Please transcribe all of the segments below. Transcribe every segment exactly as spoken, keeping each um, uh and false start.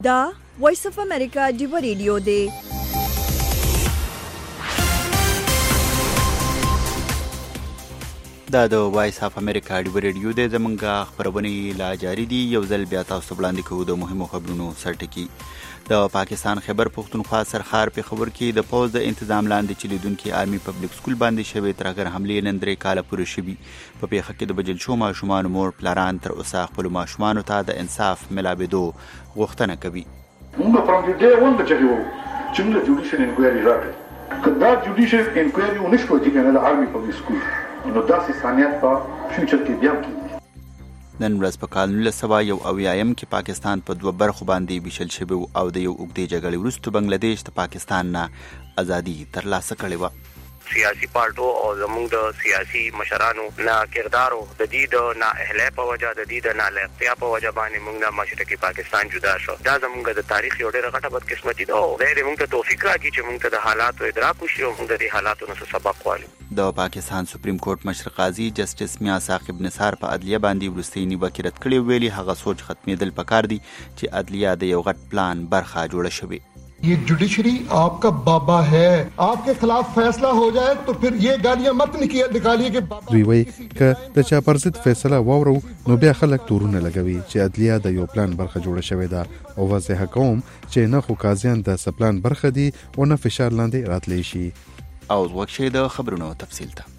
دا وایس اف امریکا دیو ریډیو دی. دا د وایس اف امریکا دیو ریډیو دی. زمونږ خبرونه لا جاری دي. یو ځل بیا تاسو وړاندې کوو د مهمو خبرونو سرټکی. د پاکستان خیبر پختونخوا سرخار په خبر کې د پوز د تنظیم لاندې چلیدونکو آرمي پبلک سکول باندې شوی ترګر حمله نن درې کاله پوره شوی. په پیښه کې د بجل شو ماشومان مور پلاران تر اوسه خپل ماشومان ته د انصاف ملابدو غوښتنه کوي. موږ په دې ډېر وند چې وو چې موږ جوډیشل انکوایري راکړه. کله جوډیشل انکوایري ونشو چې کنه د آرمي پبلک سکول نو داسې ثانیات په فیوچر کې بیا کیږي. نن ورځ په کال نولس سوه یو اویایم کې پاکستان په دوه برخو باندې ویشل شوی او د یو اوږدې جګړې وروسته بنگلاديش د پاکستان نه ازادي ترلاسه کړې وه. سیاسي پارټو او زموږ د سیاسي مشرانو نه کردارو د دې د نه اهلیه په وجه د دې د نه لایقتیا په وجه باندې موږ نه مشرقي پاکستان جدا شو. دا زموږ د تاریخ یو ډېره غټه بدقسمتي ده او غیر موږ ته توفیق راکړي چې موږ ته د حالاتو ادراک وشي او موږ د دې حالاتو نه سبق والو. د پاکستان سپریم کورټ مشر قاضي جسټس میا ثاقب نثار په عدلیه باندې وروستۍ نیوکې رد کړې. ویلي هغه سوچ ختمېدل پکار دي چې عدلیه د یو غټ پلان برخه جوړه شوې. ये जुडिशरी आपका बाबा है, आपके खिलाफ फैसला हो जाए तो फिर ये गालियां मत निकालिए कि बाबा. دوی وایي ک د چا پر ضد فیصله واورو نو بیا خلک تورونه لګوي چې عدلیه د یو پلان برخه جوړه شوې ده او واضح کوم چې نه خو قاضیان د سپلان برخه دي او نه فشار لاندې راتلی شي. او وکشه د خبرونو تفصیل ته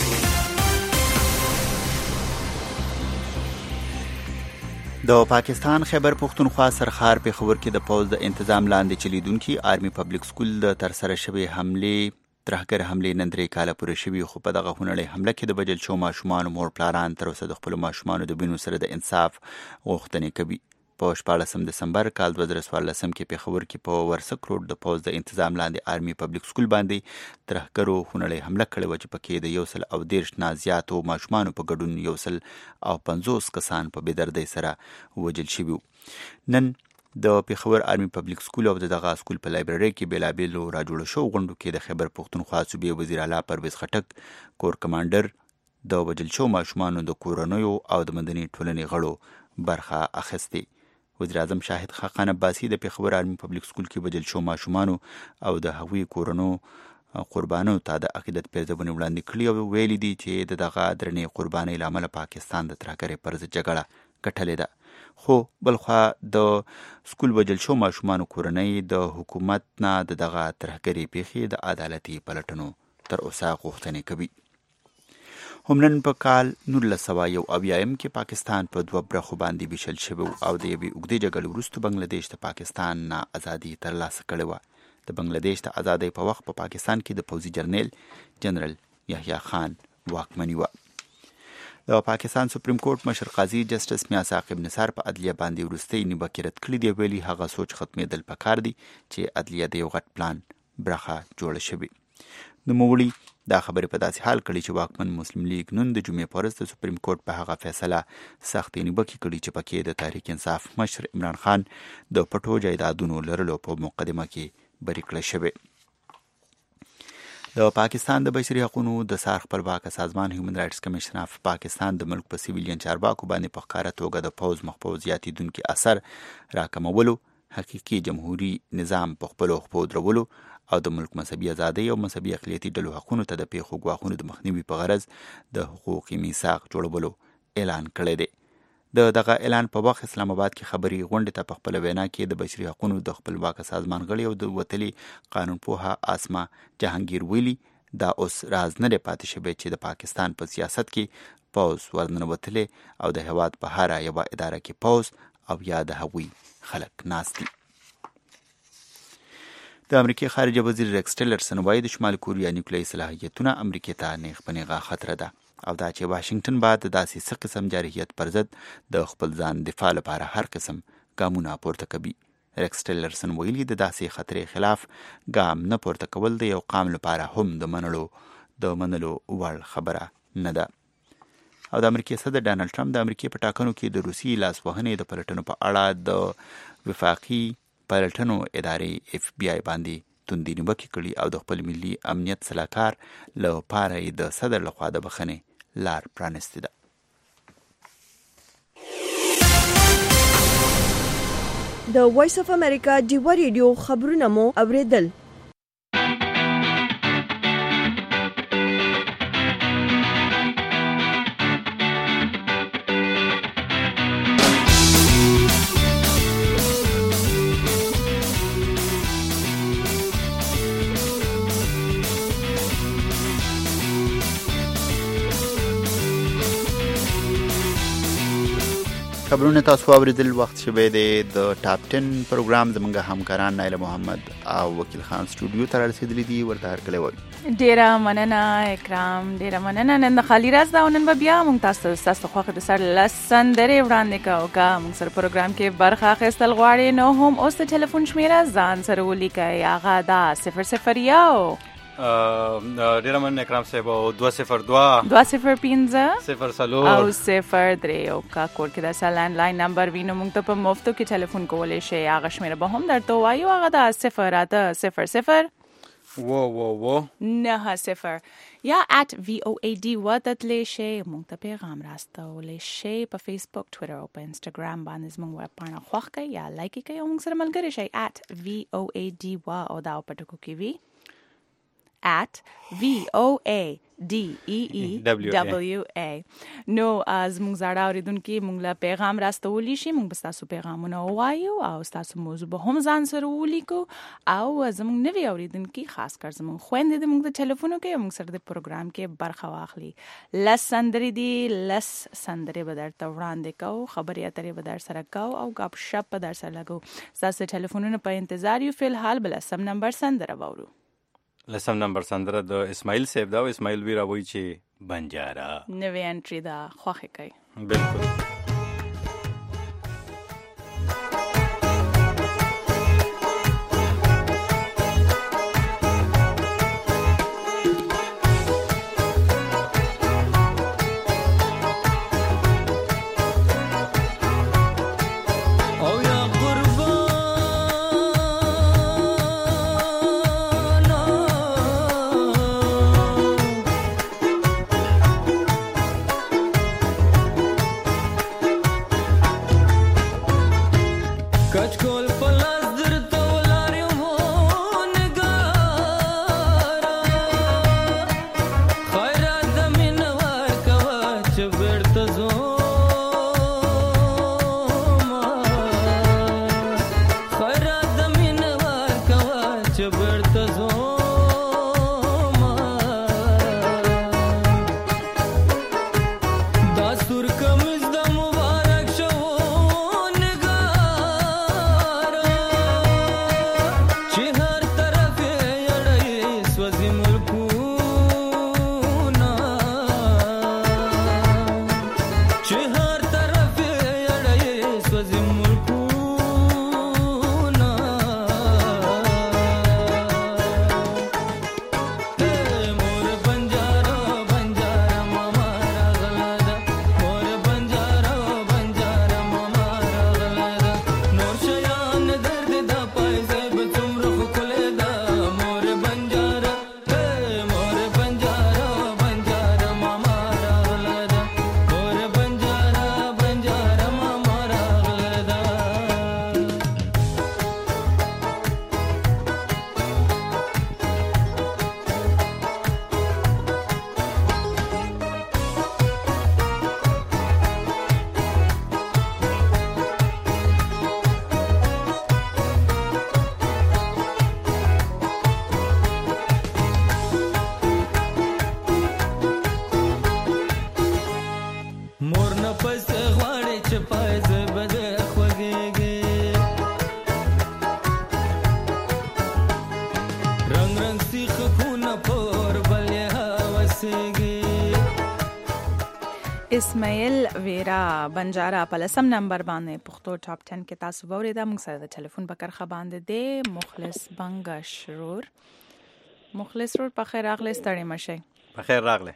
د پاکستان خیبر پختونخوا سرخار په خبر کې د پوز د تنظیم لاندې چلیدونکو آرمي پبلک سکول د ترسره شوی حمله ترهګر حمله نن درې کاله پوره شوی. خو په دغه هنړی حمله کې د بجل شو ماشومان مور پلاران تر اوسه د خپل ماشومان د بینو سره د انصاف غوښتنې کوي. په شپاړسم دسمبر کال دوه زره څوارلسم کې په خبر کې په ورسک روډ د پوز د تنظیم لاندې آرمي پبلک سکول باندې ترهګرو هنړی حمله کړې و چې پکې د یو سل او دیرش نه زیاتو ماشومان په ګډون یو سل او پنځوس کسان په بېدردۍ سره وژل شوي. نن د پیښور آرمي پبلک سکول او دغه سکول په لایبرری کې بیلابیلو راجوړو شو غونډو کې د خیبر پختونخوا صوبې وزیر اعلی پرویز خټک کور کمانډر د وژل شو ماشومانو د کورنیو او د مدني ټولنې غړو برخه اخیستې. وزیر اعظم شاهد خاقان عباسی د پیښور آرمي پبلک سکول کې وژل شو ماشومانو او د هغوی کورنو قربانو ته د عقیدت پیرزبونې وړاندې کړي او ویلي دي چې د دغه درنې قربانۍ له امله پاکستان د ترهګرۍ پر ضد جګړه ګټلې ده. خو بلخوا د سکول وژل شو ماشومانو کورنۍ د حکومت نه د دغه ترهګرۍ پیښې د عدالتي پلټنو تر اوسه غوښتنې کوي. هم نن په کال نولس سوه یو اویایم کې پاکستان په دوه برخو باندې ویشل شوی او د یوې اوږدې جګړې وروسته بنگلاديش د پاکستان نه ازادي ترلاسه کړې وه. د بنگلاديش د ازادۍ په وخت په پا پاکستان کې د پوځي جرنیل جنرال یحیی خان واکمني وه. د پاکستان سپریم کورټ مشر قاضي جسټس میا ثاقب نثار په عدلیه باندې وروستۍ نیوکې رد کړې دي. ویلي هغه سوچ ختمېدل پکار دي چې عدلیه د یو غټ پلان برخه جوړه شوې. نوموړي دا خبرې په داسې حال کړي چې واکمن مسلم لیگ نن د جمعې په ورځ د سپریم کورټ په هغه فیصله سختې نیوکې کړي چې پکې د تحریک انصاف مشر عمران خان د پټو جایدادونو لرلو په مقدمه کې بری کړی شوی. د پاکستان د بشري حقوقو د سار خپلواکه سازمان هیومن رائټس کمیشن اف پاکستان د ملک په سیویلین چارواکو باندې په ښکاره توګه د پوز مخ زیاتېدونکي اثر راکمولو، حقیقي جمهوري نظام په خپلو خپو درولو او د ملک مذهبي ازادۍ او مذهبي اقلیتي ډلو حقونو ته د پیښو ګواښونو د مخنیوي په غرض د حقوقي میثاق جوړولو اعلان کړی دی. د دغه اعلان په وخت اسلام آباد کې خبري غونډې ته په خپل وینا کې د بشري حقوقو د خپلواکه سازمان غړي او د وتلي قانون پوها آسما جهانگیر ویلي دا اوس راز نه دی پاتې شوی چې د پاکستان په سیاست کې پوز ورننوتلې او د هیواد په هره یوه اداره کې پوز او یا د هغوی خلک ناست دي. د امریکای خارجه وزیر ریکس ټیلرسن وایي د شمال کوریا نیوکلیري صلاحیتونه امریکا ته نیغ په نیغه خطر ده او دا چې واشنگټن به د داسې څه قسم جارحیت پر ضد د خپل ځان دفاع لپاره هر قسم ګامونه پورته کوي. ریکس ټیلرسن ویلي د داسې خطرې خلاف ګام نه پورته کول د یو قام لپاره هم د منلو د منلو وړ خبره نه ده. او د امریکای صدر ډانلډ ټرمپ د امریکای په ټاکنو کې د روسي لاسوهنې د پلټنو په اړه د وفاقي پلټنو ادارې اف بی آی باندې توندې نیوکې کړي او د خپل ملي امنیت سلاکار له پاره د صدر لخوا د بخښنې لار پرانستې ده. د وایس اف امریکا ډیوا ریډیو خبرونه مو اوریدل. خبرونه تاسو اوریدل. وخت شوه دی د ټاپ ټن پروګرام زمونږ همکاران نایله محمد او وکیل خان سټوډیو ته رسیدلی دي. ورته هرکلی وایو. ډیره مننه اکرام، ډیره مننه. نن د خالي راز دا نن بیا مونږ تاسو تاسو خوښه د سر لسندرې وړاندې کوو. کا مونږ سره پروګرام کې برخه اخیستل غواړي نو هم اوس د ټلیفون شمیره ځان سره ولیکئ. هغه دا صفر صفر یو ډیره مننه اکرام صاحب. او دوه صفر دوه دوه صفر پنځه صفر څلور او صفر درې. او کا کور کې د لینډ لاین نمبر وینو موږ ته په مفتو کې ټلیفون کولی شئ. هغه شمیره به هم درته وایو. هغه دا صفر اته صفر صفر و و و نه صفر یا at V O A D و تتلی شئ. موږ ته پیغام راستولی شئ په فیسبوک، ټویټر او په انسټاګرام باندې. زموږ ویب پاڼه خوښ کړئ یا لایک کړئ او موږ سره ملګري شئ at V O A D و او دا په ټکو کې وي at V O A D E E W A. نو از موږ زړه اوریدونکو موږ له پیغام راستولی شي. موږ به تاسو پیغامونه وایو او تاسو موضوع به هم ځان سره ولیکو. او زموږ نوی اوریدونکو خاص کر زموږ خويندې د موږ د ټلیفونو کې موږ سره د پروګرام کې برخه واخلي. لس سندري دي، لس سندري به درته وړاندې کوو، خبرې اترې به در سره کوو او غپ شپ به در سره لګو. تاسو ټلیفونونو په انتظار یو. فلحال بل سم نمبر سندره وورو. لسم نمبر سندره د اسماعیل صاحب دا. اسماعیل وی راوي چې بنجارا نوې انټری دا خوښه کوي. بالکل. اسماعیل ویرا بنجارا په لسم نمبر باندې پښتو ټاپ ټن کې تاسو وریدا. موږ سره د ټلیفون په کرخه باندې دی مخلص بنگش رور. مخلص رور په خیر راغلی. ستړي مشه. په خیر راغلی.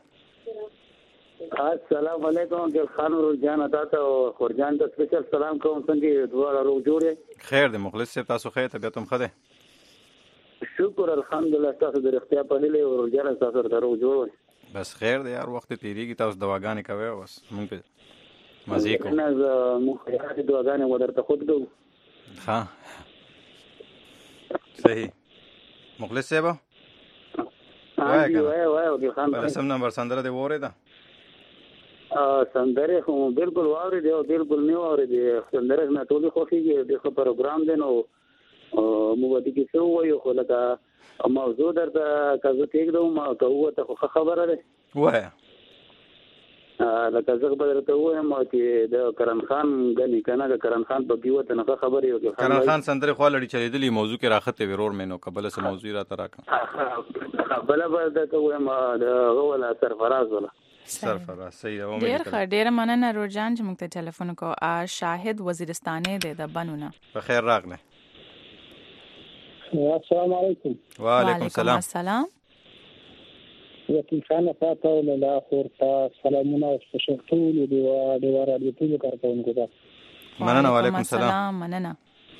السلام علیکم ګل خان ور جان ادا ته خورجان ته سپیشل سلام کوم. څنګه دوه روغ جوړه؟ خیر دی مخلص صاحب. تاسو خیر طبيعت هم خده؟ شکر الحمدلله. تاسو د اختیار په هله ور جان تاسو ته روغ جوړ. بس خیر دی. هر وخت تیریږي تاسو دواګانې کوي بس مونږ په مزه کوو. نه زه مخ یې دواګانې ودرته خود کوم. ها صحیح مخلص صاحب وای وای وای وکیل خان په سم نمبر سندره دی وره ده ا سندره خو بالکل واوري دی او بالکل نه واوري دی سندره نه ټولي خوښيږي د خو پروګرام دی نو مو ودی کې څو وایو خو لکه موضوع درته کزه کېږم ما کوه ته خو خبره ده وای لکه زه به درته وایم چې د کرن خان غني کنه د کرن خان په پیوته نه خبرې وکړه کرن خان سندره خو لړی چلیدلی موضوع کې راخته ورور مینو قبل سه موضوع را تراکم بل به درته وایم د غولا سرفراز ولا سرفراز صحیح و ډیر ښه ډیر مننه روجان چې موږ ته ټلیفون کو شاهد وزیرستاني دی د بنونه په خیر راغله السلام علیکم وعلیکم السلام السلام وکیل خان فاته له خورتا سلامونه او شکرونه دی و د ورادي ټول کارکونکو ته مننه وعلیکم السلام مننه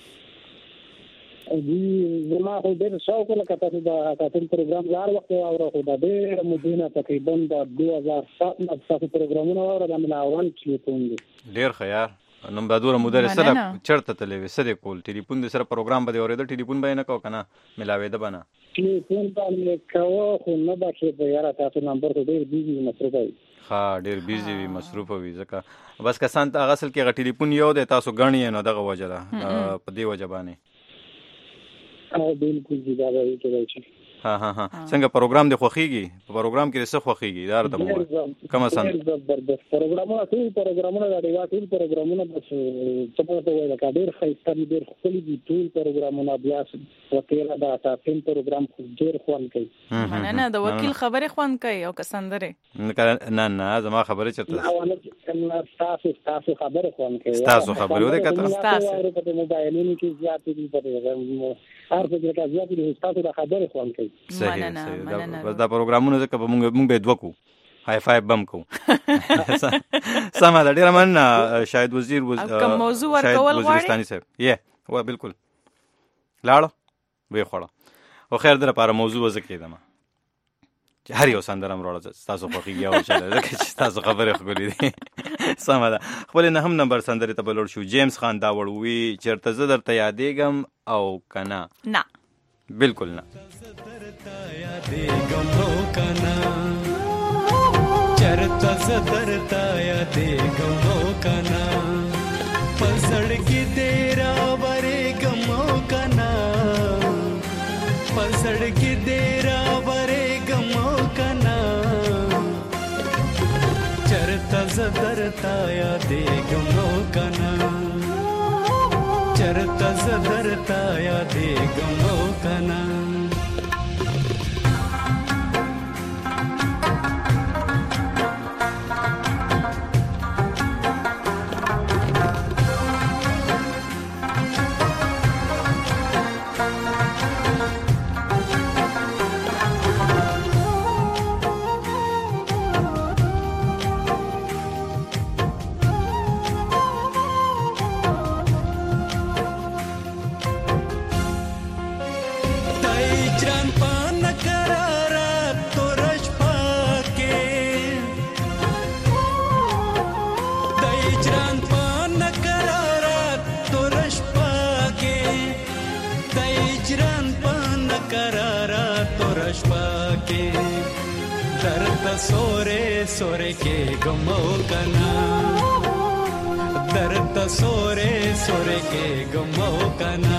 دی زما خو ډېر شوق لکه تاسو دا تاسو پروګرام لار وخت او خو دا ډېر مدینه تقریبا د دوه هزار سات نه تاسو پروګرامونه اور د ملاوان ټلیفون دی ډېر خیر نو د دوره مدرس سره چرته تلې سره کول ټلیفون د سره پروګرام به اورېدل ټلیفون به نه کو کنه ملاوي ده بنا ټلیفون باندې کاوه خو نه بچي په یاره تاسو نمبر ته ډېر بیزي مصروف وي ها ډېر بیزي وي مصروف وي ځکه بس کسان ته غسل کې غ ټلیفون یو د تاسو غنی نه دغه وجره په دی وجبانه او بالکل جدا وایي چې ها ها ها څنګه پروګرام د خوخيږي په پروګرام کې څه خوخيږي دا ته مو کوم سن زبردست پروګرامونه ټول پروګرامونه د ډیوا ټول پروګرامونه بس څه په توګه د کډیر خیستان ډیر خپل دي ټول پروګرامونه بیا وکیل دا تاسو پروګرام ډیر خوان کوي مننه د وکیل خبره خوان کوي او کسندره نه نه زما خبره چته تاسو تاسو خبره خوان کوي تاسو خبره وده کته تاسو په موبایلونو کې زیاتې دي په هر څه کې زیاتې دي تاسو د خبره خوان کوي صحیح صحیح بس دا پروګرامونه ځکه به مونږ مونږ به دوکو هاي فایو بم کو سما دا ډیر من شاید وزیر وز کوم موضوع ورکول غواړي وزیرستاني صاحب یې و بالکل لاړو وی خوړه او خیر در لپاره موضوع ذکر دما چې هر یو سندرم وروړه تاسو خوږی او چاله ځکه چې تاسو خبره خولې دي سما دا خپل نه هم نمبر سندري ته بلور شو جیمز خان دا وړوي چرته زه درته یادېږم او کنا نه بالکل نه چرتا زدرتا یادېږم او کنا پسړ کې تیرا ورېږم او کنا پسړ کې تیرا ورېږم او کنا چرتا زدرتا یادېږم او کنا چرتا زدرتا یادېږم او کنا सोरे सोरे के गमो कना दर्द सोरे सोरे के गमो कना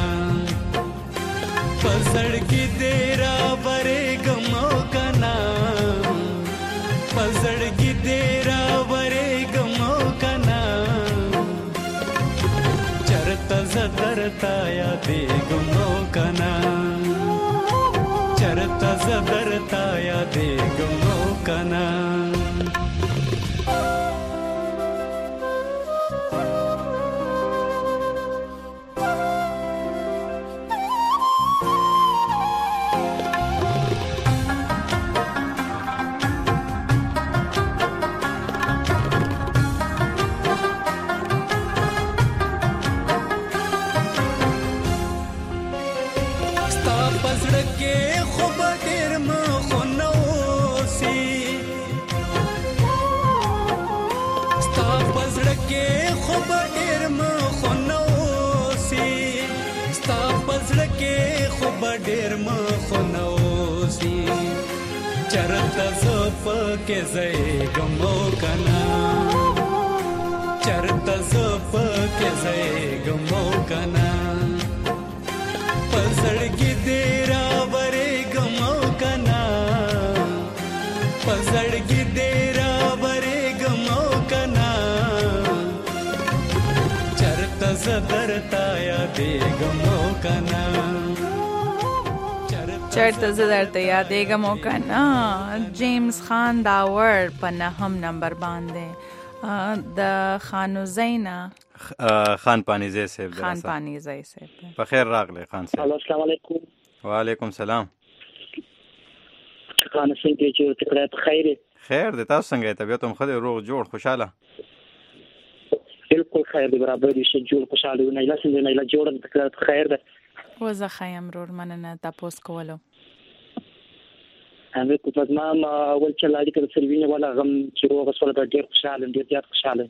पसड़ की तेरा बरे गमो कना पसड़ की तेरा बरे गमो कना चरता जदरता या दे गमो कना चरता जदरता या दे गमो कना پزړه کې خو ډېر مخ نوځي چرته زه پکې زېږمو کنه چرته زه پکې زېږمو کنه پزړګي دې راورېږمو کنه پزړګي دې راورېږمو کنه چرته زه درته یادېږمو کنه چرته زه درته یادېږم او که نه جیمز خان دا ورډ په نهم نمبر باندې د خانوزۍ نه خان پانیزی صاحب خان پانیزی صاحب په خیر راغلی خان صاحب. السلام علیکم. وعلیکم سلام. خان څنګه چې تکړه په خیر خیر د تاسو څنګه طبیعت هم خدای روغ جوړ خوشاله بالکل خیر دی برابر دي چې جوړ خوشاله نه لا څنګه نه لا جوړ تکړه په خیر ده وزه خیم رور مننه تاسو کولو هغه په پزما اول چې لاړې کړ سروینه ولا غم چې روغ سره ډېر خوشاله ډېر زیات خوشاله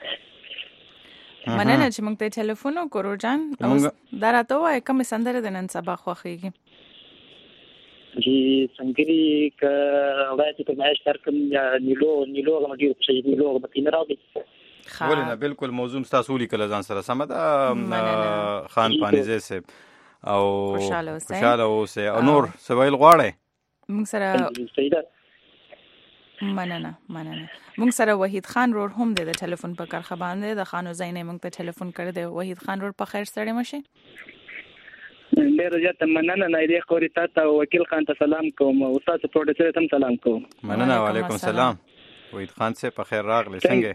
مننه چې موږ ته ټلیفون وکړو جان او دا راته وای کوم سندره د نن سبا خوښیږي جی سنگری ک وایي په مېش تر کوم یا نیلو نیلو غم ډېر خوشاله نیلو غم تینه راوي ولنه بالکل موضوع تاسو لیکل ځان سره سم ده خان پانیزی صاحب او خوشاله اوسه او نور سویل غواړي موږ سره مننه مننه موږ سره وحید خان رور هم د ټلیفون په کارخه باندې د خانو زینې موږ ته ټلیفون کړی دی. وحید خان رور په خیر سره مشه ډېر زیات مننه نه دی خوري تاسو وکیل خان ته سلام کوم او تاسو پروډوسر ته سلام کوم. مننه وعلیکم السلام. وحید خان سے په خیر راغلی څنګه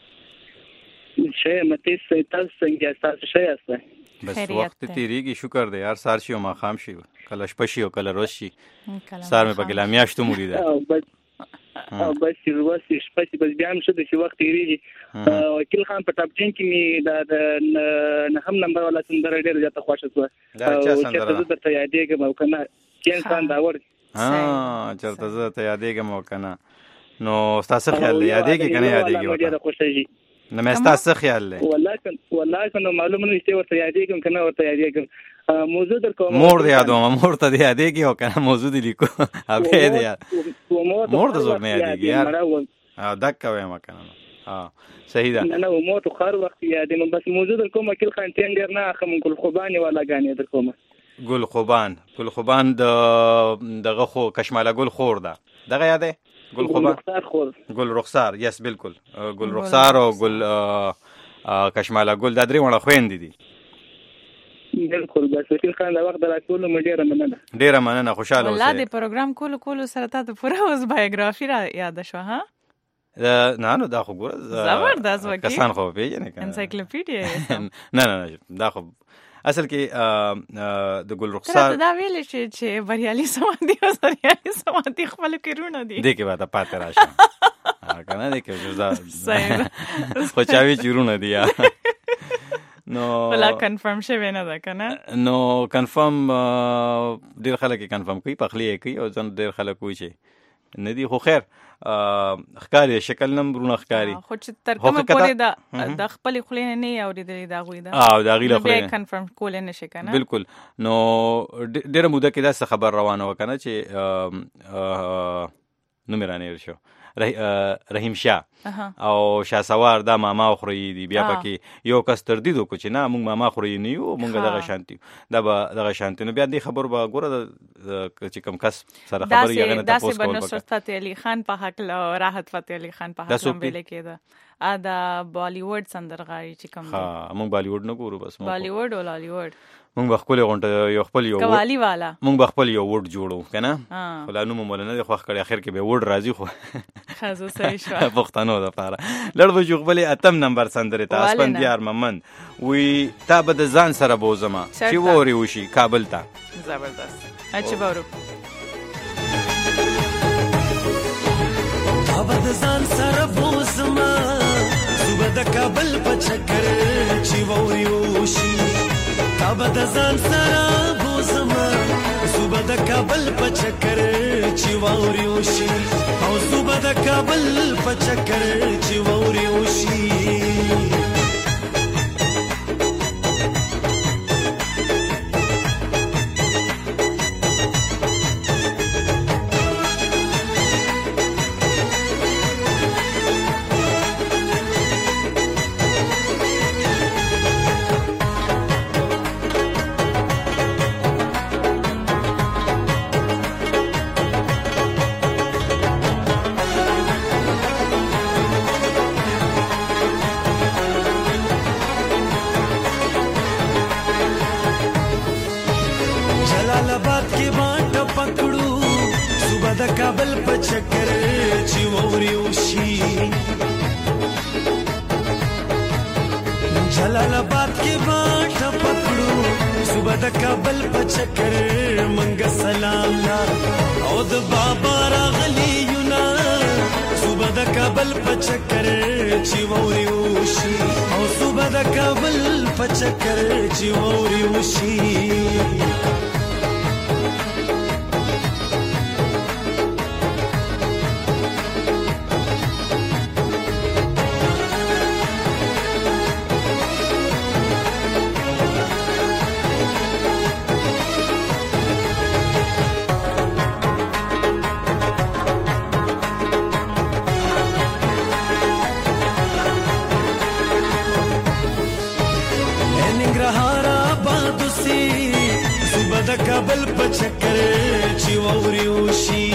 شه مته تاسو څنګه تاسو شه یاست بس وخت تیریږي شکر دی هر سار شي او ما خام شي کله شپه شي او کله روز شي سار مې په ګلامیاشتو موري ده بس بس ورسې شپه چې بس بیا هم شو د وخت تیریږي. وکیل خان په ټاپ ټین کې می دا نه هم نمبر ولا سندره ډېر زیاته خوښه شو دا چا سندره چې ته یادېږم او کنه چې انسان دا ور ها چرته زه ته یادېږم او کنه نو تاسو خیال یادېږي کنه یادېږي ډېر خوشاله نه مې تاسو خیال لې والله والله کنه معلومه نشته ورته یادېږم کنه ورته یادېږم موضوع در کوم مور دی یادوم مور ته دی یادېږي او کنه موضوع دی لیکو ابه دی مور ته زور نه یادېږي یار ا دک کوي ما کنه ها صحیح ده نه نو مور ته خار وخت یادېم بس موضوع در کوم وکیل خان تین ډیر نه اخم ګل خوبانی ولا غانې در کوم ګل خوبان ګل خوبان د دغه خو کشماله ګل خور ده دغه یادې ګل خوبان ګل رخسار یس بالکل ګل رخسار او ګل کشماله ګل د درې وړه خويندې دي بالکل بس وکیل خان دا وخت راکول مې ډیره مننه ډیره مننه خوشاله اوسئ. والله د پروګرام کولو کولو سره ته پوره اوس بایوګرافي را یاد شو ها نه نو دا خو ګور زبردست وکیل کسان خو پیژنې کنه انسایکلوپیډیا نه نه دا خو اصل کې د ګل رخسار دا ویل شي چې بریالي سمادي او بریالي سمادي خپل کېرونه دي دې کې به تا پاتې راشه کنه دې کې جزا خو چاوي چیرونه دي نو ولا کنفرم شوی نه ده کنه نو کنفرم ډیر خلک کنفرم کوي پخلی کوي او ځن ډیر خلک کوي چې ندی خو خیر ښکاری شکل نمبرونه ښکاری خو چې تر کومه پورې دا د خپل خلینه نه اوریدلې دا غوي دا او دا غیله خلینه کنفرم کول نه شي کنه بالکل نو ډیره موده کې دا خبر روانه وکنه چې نو مرانه شو رحیم شاه او شاه سوار دا ماما خوري دی بیا پکې یو کس تر دې دوه چې نه مونږ ماما خوري نه یو مونږ دغه شانتي دا به دغه شانتي نو بیا دې خبر به ګوره چې کم کس سره خبر یې غنه تاسو کول دا نصرت فتح علي خان په حق له راحت فتح علي خان په حق باندې کېده ا دا بالیوډ سندرغاړي چې کوم ها مونږ بالیوډ نه ګورو بس بالیوډ او لالیوډ مونږ خپل غونټه یو خپل یو قوالی والا مونږ خپل یو وډ جوړو کنه ولانو مول نه خو خړې اخر کې به وډ راځي خو خازو صحیح شو پښتنو د پاره لړو جو خپل اتم نمبر سندره تاسو پند یار ممن وی تا به د ځان سره بوزما چې ووري وشي کابل ته زبردست اچ بورو تا به د ځان سره بوزما زوبه د کابل په چکر چې ووري وشي تا به د ځان سره بوزما زوبه د کابل په چکر چې ووري وشي او زوبه د کابل په چکر چې ووري وشي جلال آباد کې باټه پکړو صبح د کابل په چکر چې ووري وشي جلال آباد کې باټه پکړو صبح د کابل په چکر منګ سلام لا او د بابا راغلی یونا صبح د کابل په چکر چې ووري وشي او صبح د کابل په چکر چې ووري وشي کابل په چکر چې ووري وشي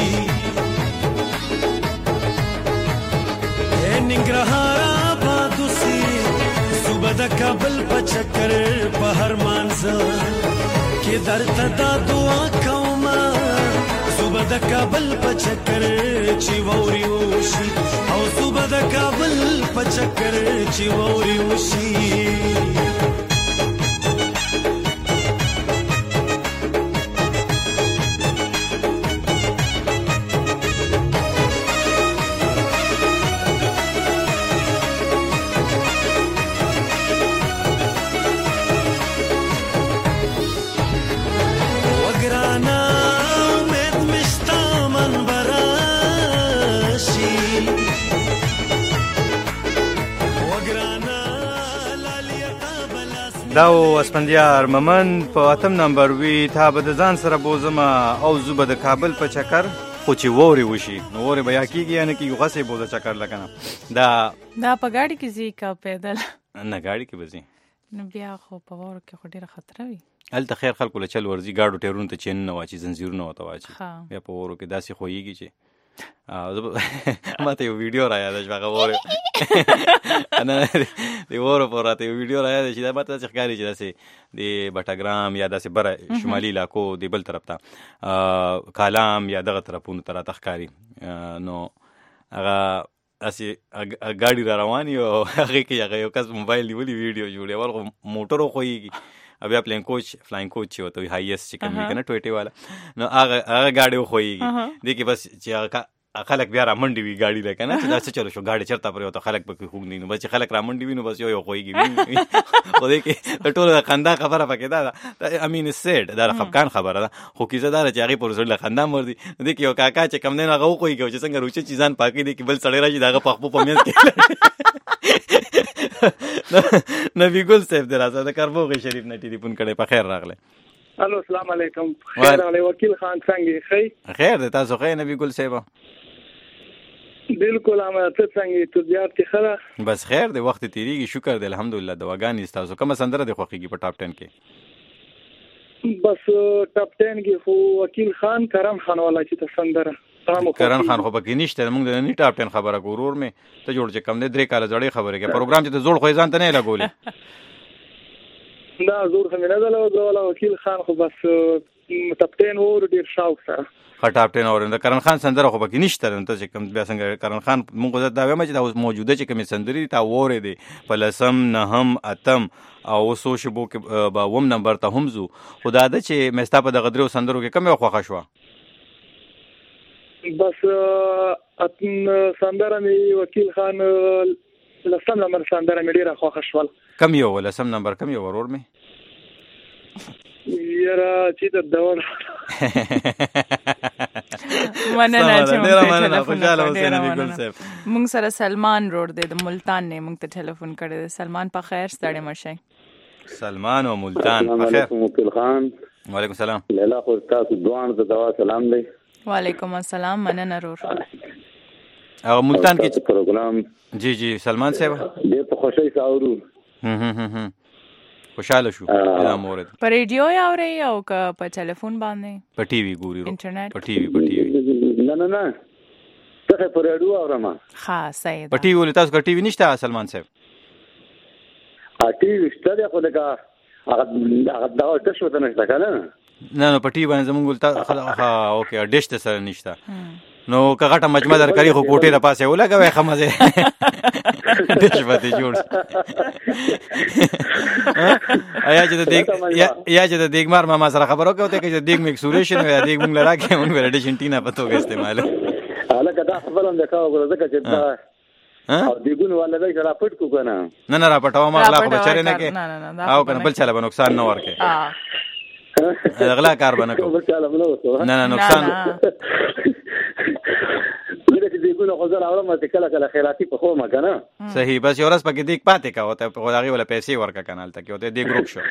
ننګرهار آباد سي صبح د کابل په چکر په هر مانځه کې درته دا دعا کوم صبح د کابل په چکر چې ووري وشي او صبح د کابل په چکر چې ووري وشي دا و اسپندیار ممن په اتم نمبر وی تا به د ځان سره بوزم او زه به د کابل په چکر خو چې ووري وشي نو ووري به یا کېږي یا نه کېږي غسې بوزه چکر لکنه دا دا په ګاډي کې ځي که پیدل نه ګاډي کې به ځي نو بیا خو په واورو کې خو ډېره خطره وي هلته خیر خلکو له چل ورځي ګاډو ټیرونو ته چین نه واچي زنځیرونه ورته واچي بیا په واورو کې داسې خویږي چې ما ته یو ویډیو را یاده شوه هغه وورې د وورو په راته یو ویډیو را یاده چې دا ما ته داسې ښکاري چې داسې د بټګرام یا داسې بره شمالي علاقو د بل طرف ته کالام یا دغه طرفونو ته راته ښکاري نو هغه داسې ګاډي را روان وي او هغې کې هغه یو کس موبایل نیولي ویډیو جوړي اول خو موټر وښویږي بیا پلین کوچ فلاین کوچ چې ورته وي هایست چې کوم وي که نه ټویټې والا نو هغه هغه ګاډي وښویږي دې کې بس چې هغه خلک بیا را منډې وي ګاډي له که نه چې دا څه چلو شو ګاډي چېرته پرېوته خلک پکې خوږدي نو بس چې خلک را منډې وي نو بس یو یو خویږي خو دې کې د ټولو د خندا خبره پکې دا ده امین سیډ دا د خفګان خبره ده خو کیسه دا ده چې هغې پر زړه له خندا مرځي نو دې کې یو کاکا چې کوم دی نو هغه وښویږي چې څنګه روچه چې ځان پاکوي دې کې بل سړی راشي د هغه پخپو په منځ کې نبی ګل صاحب دی راځه د کاربوغي شریف نه ټلیفون کړی په خیر راغلی الو السلام علیکم خیر راغلی وکیل خان څنګه ښه خیر دی تاسو ښه نبی ګل صاحب بالکل هغه ته څنګه طبيعت کې خره بس خیر دی وخت تیریږي شکر دی الحمدلله دواګانې ستاسو کومه سندره دی خوښیږي په ټاپ ټن کې بس ټاپ ټن کې خو وکیل خان کرم خان والا چې ته سندره کرن خان خو پکې نشته موږ د نی ټاپ ټن خبره کو ورور مې ته جوړ چې کم نه درې کاله زړې خبره کې پروګرام چې ته زوړ خو ځان ته نه لګولې دا زوړ خو نه دا وکیل خان خو بس ټاپ ټن ور ډیر شاوق سره ټاپ ټن اور د کرن خان سندره خو پکې نشته ته چې کم بیا څنګه کرن خان موږ دا وایم چې دا موجوده چې کومې سندري تا وره دي په لسم نهم اتم او سو شبو کې با وم نمبر ته همزو خدا د چې مستا په دغه درو سندرو کې کومه خوښه شو بس اتن سندره می وکیل خان لسم نمبر سندره می ډیره خوښه شول کم یو لسم نمبر کم یو ورور می یاره چې د دور مننه چې مونږ سره سلمان روډ دی د ملتان نه مونږ ته ټلیفون کړی دی سلمان په خیر ستړی مشئ سلمان او ملتان په خیر وکیل خان وعلیکم السلام لیلا خو تاسو دوان ته دوا سلام دی وعلیکم السلام مننه رور او ملتان کې پروګرام جی جی سلمان صاحب دې په خوشی ساورو هم هم هم خوشاله شو دا مورد په ریډیو یا اوري او که په ټلیفون باندې په ټي وي ګوري انټرنیټ په ټي وي په ټي وي نه نه نه څه په ریډیو اورم ها صحیح په ټي وي تاسو کا ټي وي نشته سلمان صاحب ا ټي وي شته خو دغه هغه هغه دا ډش وته نشته کنه نه نو پټي باندې زمونږ ولتا ها اوکې ډش ته سره نشته نو کغه مجمع درکړي خو کوټې را پاسه ولګوي خمزه ډش پته جوړ ایا چې د دیګ یا چې د دیګ مار ما سره خبرو کوته چې د دیګ میکسوریشن یا دیګ مونږ لراکې مونږ ورډیشن ټینا پتو کې استعمال هغه دا خبرم دا کاوه ځکه چې دا او دیګون ولا دا را پټ کو کنه نه نه را پټاو ما اخلاق بچره نه کې او کنه بل چاله به نقصان نه ورکې اغلا کار بنه کو نه نه نقصان دغه دې ګونه خو زه راوړم چې کله کله خیراتي په خو ما کنه صحیح بس یو ورځ پکې دیک پاتې کا وته په دغه ولا پیسې ورکا کنال ته کې وته دی ګروپ شو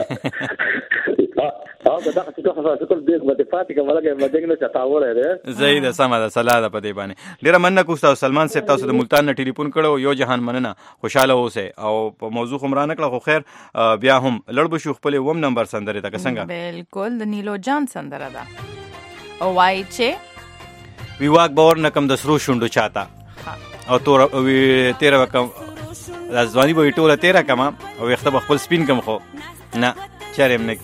او دا چې څه خاصه ټول دیک باندې پاتې کا ولګي باندې نه چتاوره ده زید سم ده سلاده په دې باندې ډیر مننه کو تاسو سلمان صاحب تاسو د ملتان نه ټلیفون کړو یو جهان مننه خوشاله اوسه او په موضوع خمرانه کړه خو خیر بیا هم لړ بشو خپل وم نمبر سندره تک څنګه بالکل د نیلو جان سندره ده او وای چې ویواک باور نکم د سرو شوندو چاته او تور وی تیرا وکم ځواني به ټوله تیرا کما او وخت خپل سپین کم خو نه چرېم نه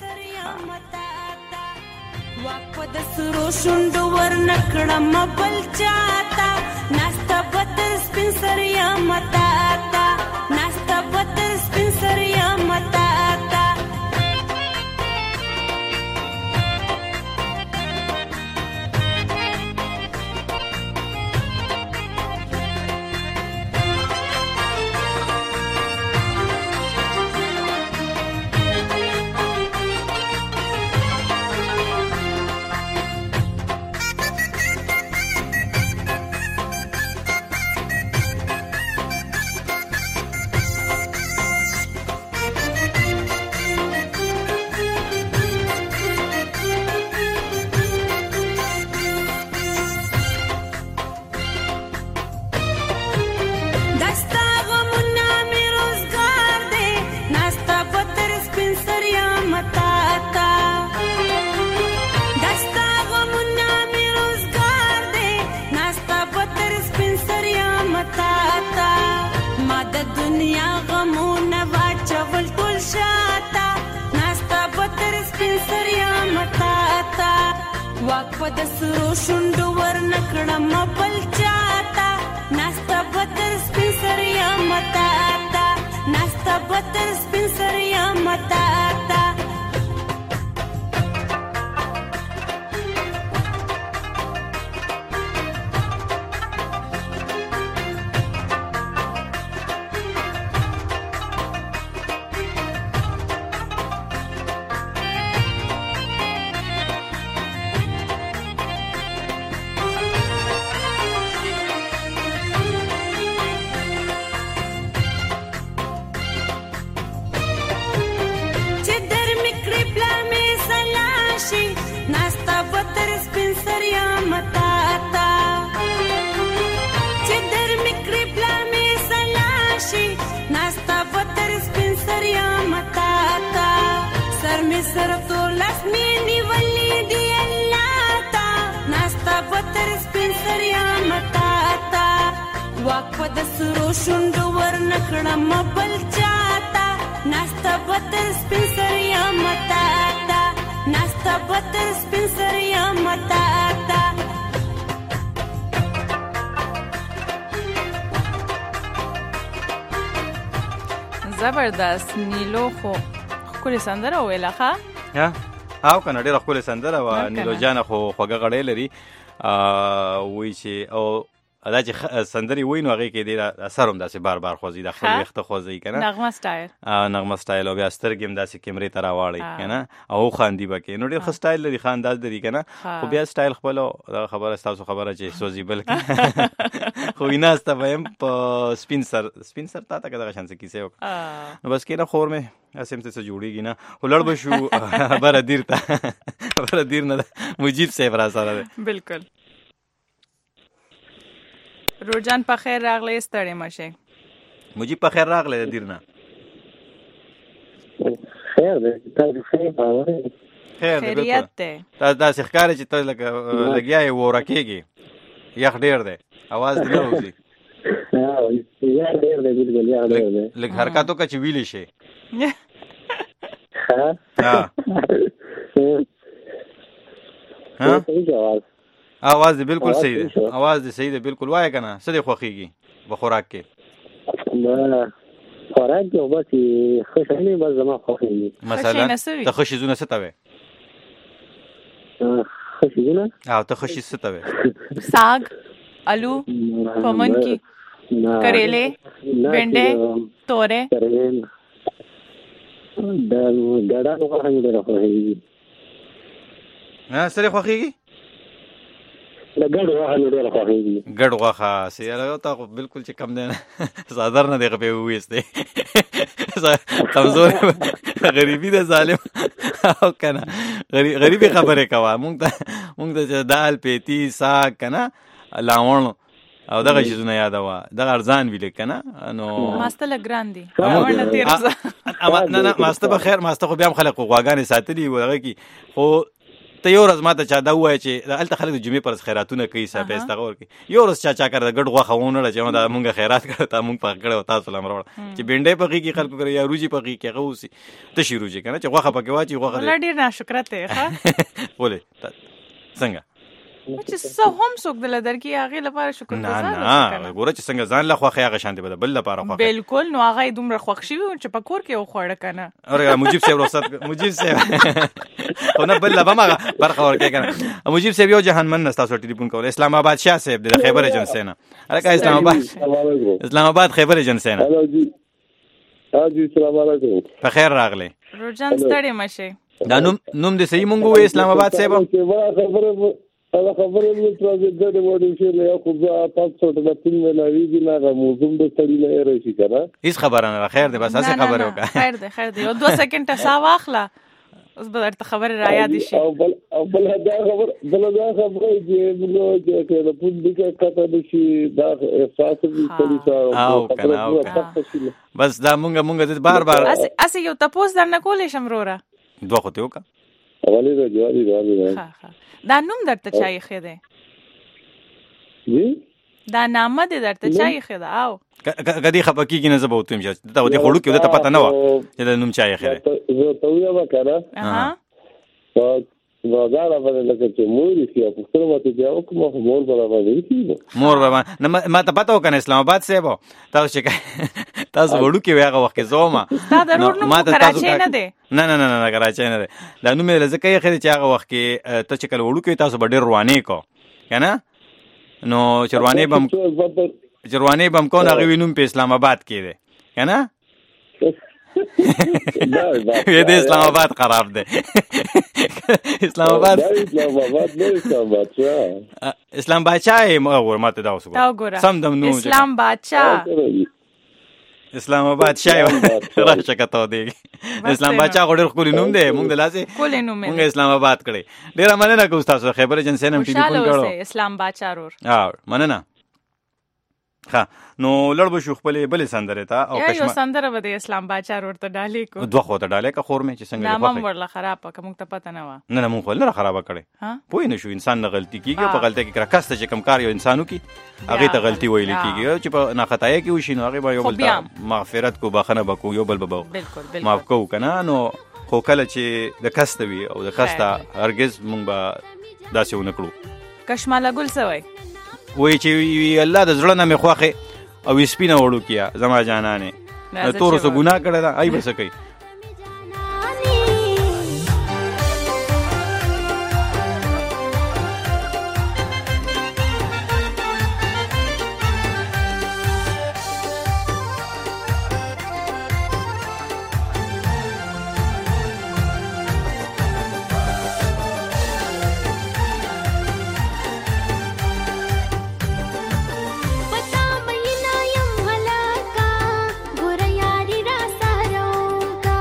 واک د سرو شوندو ور نکړم بل چاته ناستا بتر سپین سریا متا تا ناستا بتر سپین سریا متا واک په د سرو شوندو ور نکړم بل چاته ناستا بتر سپین سریا متا تا ناستا بتر سپین سریا متا تا واک په د سرو شوندو ور نکړم بل چاته ناستا بتر سپین سریا متا تا ناستا بتر سپین سریا متا تا زبردست نیلو خو خپل سندره ویله ښه ها او کنه ډېر خپل سندره و نیلو جان خو خوګه غړې لري وای چې او دا چې سندري وینو هغه کې ډیر اثر هم داسې بار بار خوځي د خپل وخت خوځي کنه نغمه سټایل ا نغمه سټایل او بیا سترګم داسې کیمرې ته راوړي کنه او خاندي بکې نو ډیر ښه سټایل لري خانداز لري کنه خو بیا سټایل خپل خبره تاسو خبره چې سوزي بل خو ویناسته وایم په سپین سر سپین سر تا ته دغه شانس کیسه وک نو بس کینه خور مې اسیم ته جوړیږي نه ولړ بشو بر دیر ته بر دیر نه مجید صاحب را سره بالکل روجان په خیر راغلی ستړی مشه مجید په خیر راغلی د دیرنا خیر دې تاسو خیر باور خیر خیریت ده تاسو د ښکار چې تاسو لګ لګیاي ورکیږي یخ ډیر ده आवाज نه وځي ها یې ډیر ده بالکل یې ډیر ده لګ حرکتو کا چې ویلې شي ها ها आवाज دې بالکل صحیح ده आवाज دې صحیح ده بالکل وای کنه څه دې خوخيږي په خوراک کې نه خوراک یو بس خشنه بس زما خوخيږي مثلا ته خشي زونه څه تاوي خشي زونه او ته خشي څه تاوي साग आलू पमन की करेले बेंडे तोरे دال ګډا نو خوخيږي ډېر خوخيږي ها سره خوخيږي ګډ غوښه ډېر خوخيږي ګډ غوښه سیاره ته بالکل چې کم دی نه صادر نه دی په وېسته کمزور غریبی ده ظالم او کنه غریبی خبره کوا مونږ ته مونږ ته دال پیتی ساگ کنه لاون او دغه شیزونه یادوا دغه ارزان ویل کنه نو ماسته لګران دي ورنه تیر ځه اما نه نه ماسته به خیر ماسته خو بیا هم خلک غواګانې ساتلی ودغه کی خو ته یو ورځ ماته چا دا وای چې الته خلک د جمعې پر خیراتونه کوي صاحب استغفار کوي یو ورځ چا چا کړ ګډ غوخه ونه چې دا مونږه خیرات کړو ته مونږ پخ کړو تاسو لمر چې بینډې پخې کې خلکو کوي یا روجي پخې کې غوسی ته شي روجي کنه چې غوخه پکې واچي غوخه ولډیر ناشکرته ښه ولې څنګه چې څه هم څوک دل درکې هغه لپاره شکر نه نه ګوره چې څنګه ځان له خوخه هغه شانتي بل لپاره خوخه بالکل نو هغه دومره خوښ شي چې په کور کې وخوړه کنه اورګه مجيب صاحب رخصت مجيب صاحب خو نه بل لبا ما برخه ورکه کنه مجيب صاحب یو جهان من نستا سو ټلیفون کول اسلام آباد شاه صاحب د خیبر ایجنسی نه الکه اسلام آباد اسلام آباد خیبر ایجنسی نه هلو جی ها جی السلام علیکم په خیر راغله روجان ستړي مشه دا نوم نوم دې صحیح مونږ وې اسلام آباد صاحب هغه خبره مې تر دې د وډو شي له خو بیا تاسو ته د تین ملایي دي نه موضوع د ستړي نه راشي کنه هیڅ خبره نه خیر دې بس اسه خبره وکړه خیر دې خیر دې یو دوه سکند سا واخله اوس به درته خبره را یاد شي او بل او بل دا خبر بل دا خبره چې موږ چې د پوند کې کته شي دا احساس دې ستړي او کنه او بس دا مونږ مونږ دې بار بار اسه اسه یو تاسو درنه کولې شم وروره دوه خو ته وکړه اولی دا جواري جواري ها ها دا نوم درته چای خېده جی دا نامه دې درته چای خېده او کدی خپکی کې نه زبوتم چې دا ودی خړو کې ته پته نه و چې دا نوم چای خېده زه ته ویا وکړه ها نو دا راځي لکه چې مور شي په څیر ماته بیا کوم مور برابر دی مور برابر نه ما ته پته وکنه اسلام آباد سیبو تاسو چې تاسو وړو کې هغه وخت زوما دا ضرور نو کراچي نه دی نه نه نه نه کراچي نه دی دا نو مې لزکه یې خېږي چې هغه وخت کې ته چې کله وړو کې تاسو ډېر رواني کو کنه نو چرواني بم چرواني بم کو هغه وینم په اسلام آباد کې دی کنه یہ دے اسلام آباد خراب دے اسلام آباد اسلام آباد نه اسلام بادشاہ اسلام بادشاہ مغور ماته دا وسو سم دم نو اسلام بادشاہ اسلام آباد شای راشه کته دی اسلام بادشاہ غوډر خوري نوم دی مونږ دلاسه کولې نوم مونږ اسلام آباد کړي ډیر مننه کوم تاسو خبر ایجنسی نم ټلیفون کړو اسلام بادشاہ ور ها مننه ها نو لړ بشو خپل بل سندره تا او کشمیر یو سندره بده اسلام بادشاہ ورته ډالې کو دوه خو ته ډالې کا خور مې چې څنګه نه مم ورله خراب کوم ته پته نه و نه نه مونږ نه خراب کړي پوه نه شو انسان نه غلطي کیږي په غلطي کې کراکسته چې کم کار یو انسانو کی هغه ته غلطي ویل کیږي چې په ناخطای کې وشي نو هغه به یو بل مغفرت کو بخنه بکو یو بل ببو بالکل بالکل معاف کو کنه نو خو کله چې د کستوي او د کستا هرگز مونږ به داسې ونکړو کشماله ګل سوي وای چې الله د زړه نه مخواخه او سپینه وړو کیا زما جانانه تور سو ګناه کړه دا ای بس کوي पता महीना यम हला का गोरा यारी रा सारो का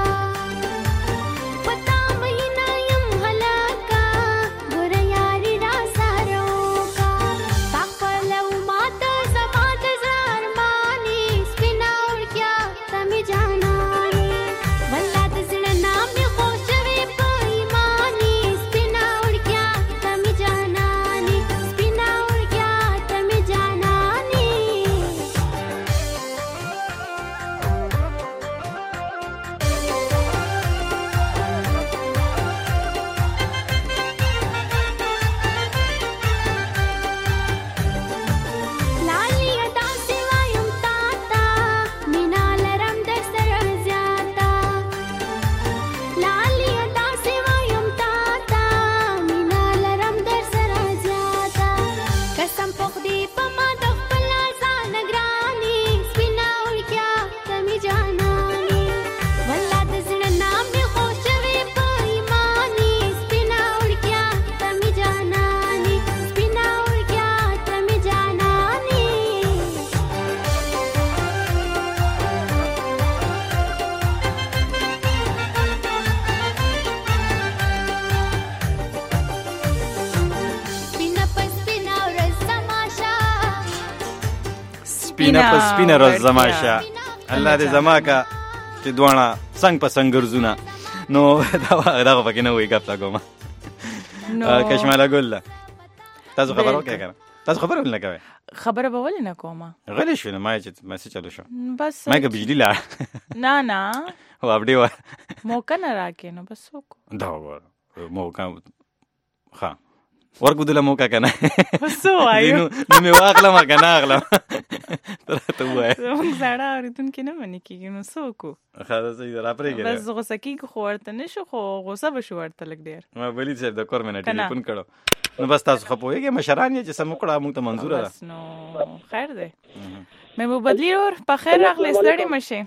سپینه په سپینه روز زماشه الله دې زما کا چې دوانه څنګ په څنګ ګرځونه نو دا دا پکې نه وي ګپ تا کومه کشماله ګل تاسو خبرو کې کړه تاسو خبرو نه کوي خبره به ولې نه کومه غلی شو ما چې مسیج چلو شو بس ما کې بجلی لا نه نه او اپډي و موقع نه راکې نو بس وکړو دا و موقع ها ورګو دله موقع کنه وسو وایو نو مې واخله ما کنه اخله ته وای زموږ زړه اورېدونکي نه منې کېږي نو څه وکړو ښه ده صحیح ده راپرېږدې بس غوسه کېږو خو ورته نه شو خو غوسه به شو ورته لږ ډېر ما ولید صاحب د کور مې نه ټلیفون کړو نو بس تاسو ښه پوهېږئ مشران یې چې څه مو کړه موږ ته منظوره ده بس نو خیر دی محبوب بدلي ور په خیر راغلی ستړي مه شئ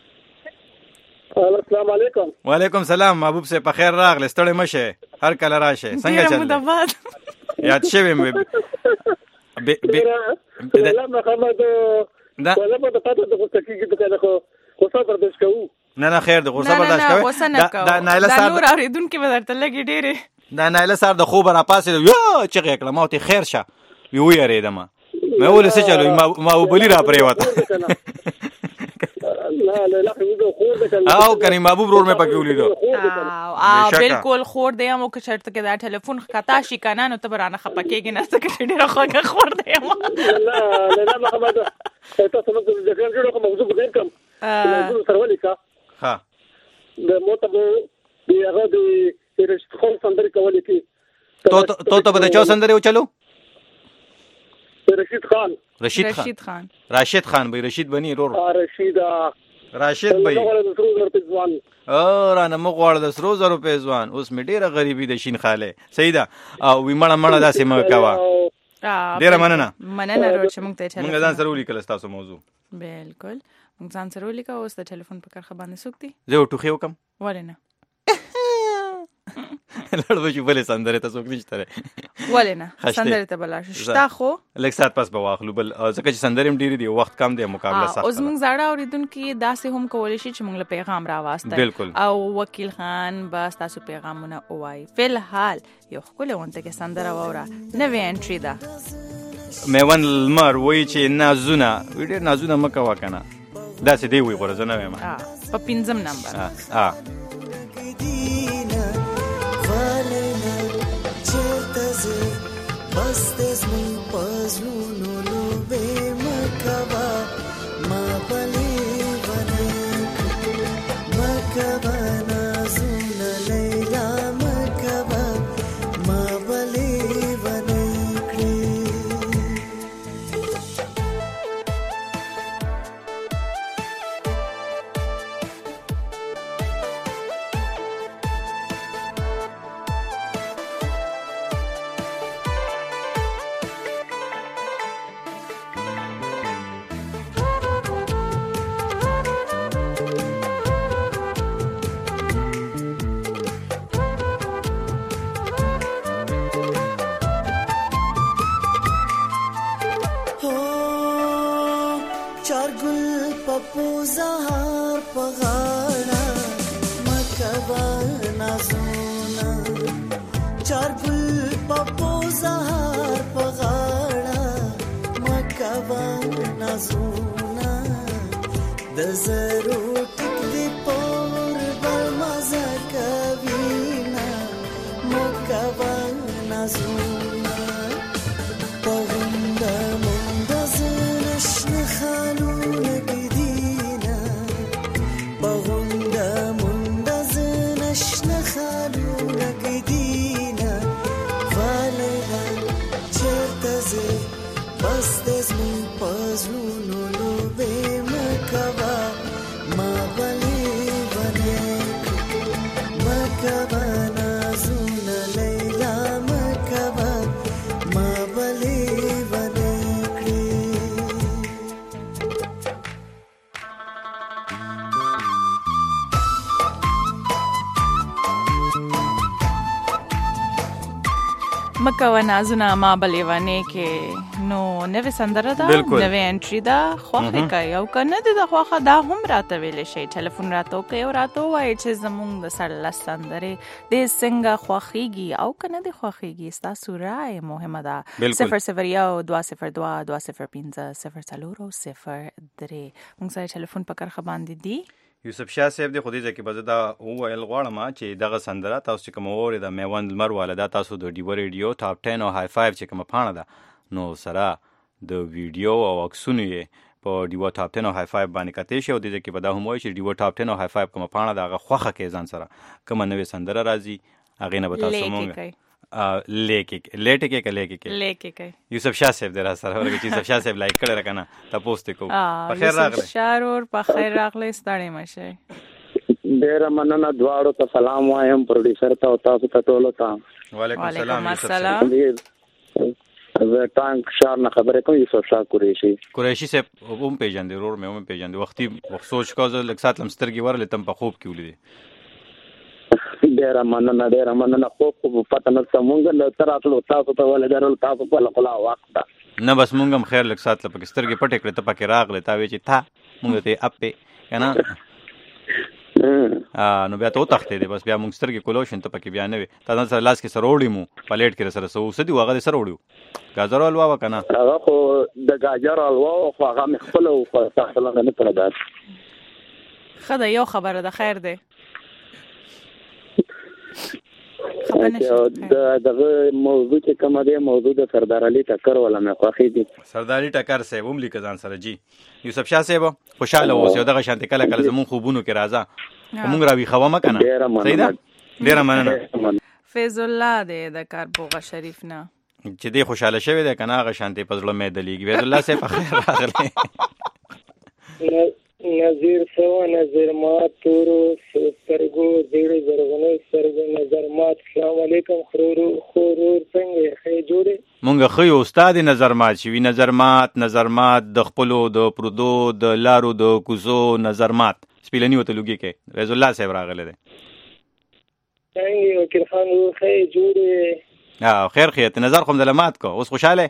السلام علیکم وعلیکم سلام محبوب صاحب په خیر راغلی ستړی مه شئ هر کله راشئ څنګه چل دی یاد شوی مې نه نه خیر د غوسه برداشت کوي دا نایله صاحب نور اورېدونکي به درته لګي ډېرې دا نایله صاحب د خوبه راپاسېد یو چغې یې کړه ما ورته خیر شه وي ویرېدم مې وویل څه چلو محبوبولي را پرېوته او کني محبوب رور مې پکې ولیدو او بالکل خور دی مو که چرته کې دا ټلیفون خطا شي کنه نو ته برانه خپه کېږي نه څه کې ډېره خوږه خور دی ما نه نه محمد تاسو نو د ځکه جوړه کوم موضوع غیر کوم موضوع سره ولیکا ها د موتبو دی هغه د رشید خان سندري کولې کی تو تو ته به چا سندري وچلو رشید خان رشید خان رشید خان راشد خان به رشید بني رور رشید راشد بھائی او رانه مو غواړه د سرو زرو په ځوان اوس مې ډیره غریبي د شین خاله صحیح ده او وی مړه مړه داسې مې کوا ډیره مننه مننه ورو چې موږ ته موږ ځان سره ولیکل تاسو موضوع بالکل موږ ځان سره ولیکو اوس د ټلیفون په کارخه باندې سوکتي زه ټوخي وکم ولنه لړ وشو بلې سندره ته څوک نشته ولنه سندره ته بلا شتا خو لکه سات پاس به واخلو بل ځکه چې سندره هم ډیری دی وخت کم دی مقابله سخت اوس موږ زړه اوریدونکو داسې هم کولای شي چې موږ له پیغام راواسته او وکیل خان بس تاسو پیغامونه اوای فلحال یو خپل وانته کې سندره ووره نوې انټری ده میوان المر وای چې نازونه ویډیو نازونه مکه وکنه داسې دی وی غره زنه ما په پنځم نمبر ها بس دز من پزونو لوبه مکوا ما بلی ونه مکوا نازون لیلا مکوا ما بلی ونه زهار پغاړه مکوا نازونه چار ګل پپو زهار پغاړه مکوا نازونه د زرو ټک دی پور بل مزه کوینا مکوا نازونه پغنده مونږ زنشن خالونه Mabali مکه نازونه ما بلیوانه کې نو نوې سندره ده نوې انټری ده خوخه کوي او کنه د خوخه دا هم راته ویل شي ټلیفون راته کوي او راته وایي چې زمونږ د سره سندره د څنګه خوخيږي او کنه د خوخيږي تاسو راي مهمه ده صفر صفر یو دوه صفر دوه دوه صفر پنځه صفر څلور صفر درې موږ سره ټلیفون پکړ خباندې دي یوسف شاه صاحب د خودی ځکه بزدا او ویل غواړم چې دغه سندره تاسو کوم اوري د میوند لمر والا دا تاسو د ډیو ریډیو ټاپ ټن او های فایو چې کوم پانه ده نو سره د ویډیو او عکسونو یې په ډیو ټاپ ټن او های فایو باندې کته شي او د ځکه په دا هم وایي چې ډیو ټاپ ټن او های فایو کوم پانه دغه خوخه کې ځان سره کوم نوې سندره راځي هغه نه به تاسو مونږ لیکي لیټه کې لیکي کې لیکي کې یوسف شاه صاحب در سره ورګه چې یوسف شاه صاحب لایک کړه راکنه تاسو ته کو په خیر راغله یوسف شاه ور په خیر راغله ستړی مشه ډیر مننه دواړو ته سلام وایم پروډوسر ته او تاسو ته ټولو ته وعلیکم السلام السلام زه ټانک شار نه خبرې کوم یوسف شاه قریشي قریشي صاحب هم پیژندې رور مې هم پیژندې وختي وخت سوچ کوزه لک سات لمسترګي ورل تم په خوب کې ولیدې ډیر مننه ډیر مننه خو په پته نه سمونګ له تر اصل تاسو ته ولې درول تاسو په خپل وخت نه بس مونږ هم خیر لک سات له پکسترګي پټ کړې ته پکې راغله تا وی چې تا مونږ ته اپې کنه ا نو بیا ته تختې دي بس بیا مونږ سترګي کولوشن ته پکې بیا نه وي تا نن سره لاس کې سروړی مو پلیټ کې سره سو سدي واغه سروړیو گازر حلوا وکنه هغه خو د گاجر حلوا خو هغه مخفل او تاسو نه پره ده خدای یو خبره ده خیر ده دا دغه موضوع چې کومه دی موضوع د سردار علي ټکر ولا مې خوښي دي سردار علي ټکر صاحب هم لیک ځان سره جی یوسف شاه صاحب خوشاله اوسه دغه شانت کله کله زمون خوبونو کې راځه موږ راوي خوامه کنه صحیح ده ډیر مننه فیض الله دې د کاربوغه شریف نه چې دې خوشاله شوی ده کنه هغه شانتي پزړه مې دلیږي فیض الله صاحب خیر راغله نظیر سو نظیر مات تورو سترګو ډېر زرغونه سترګو نظر مات السلام علیکم خرورو خرور څنګه خې جوړې مونږ خو استاد نظر مات شي نظر مات نظر مات د خپلو د پردو د لارو د کوزو نظر مات سپیلنی وته لوګي کې رضی الله صاحب راغله ده څنګه وکیل خان خې جوړې ها خیر خیر نظر کوم د لمات کو اوس خوشاله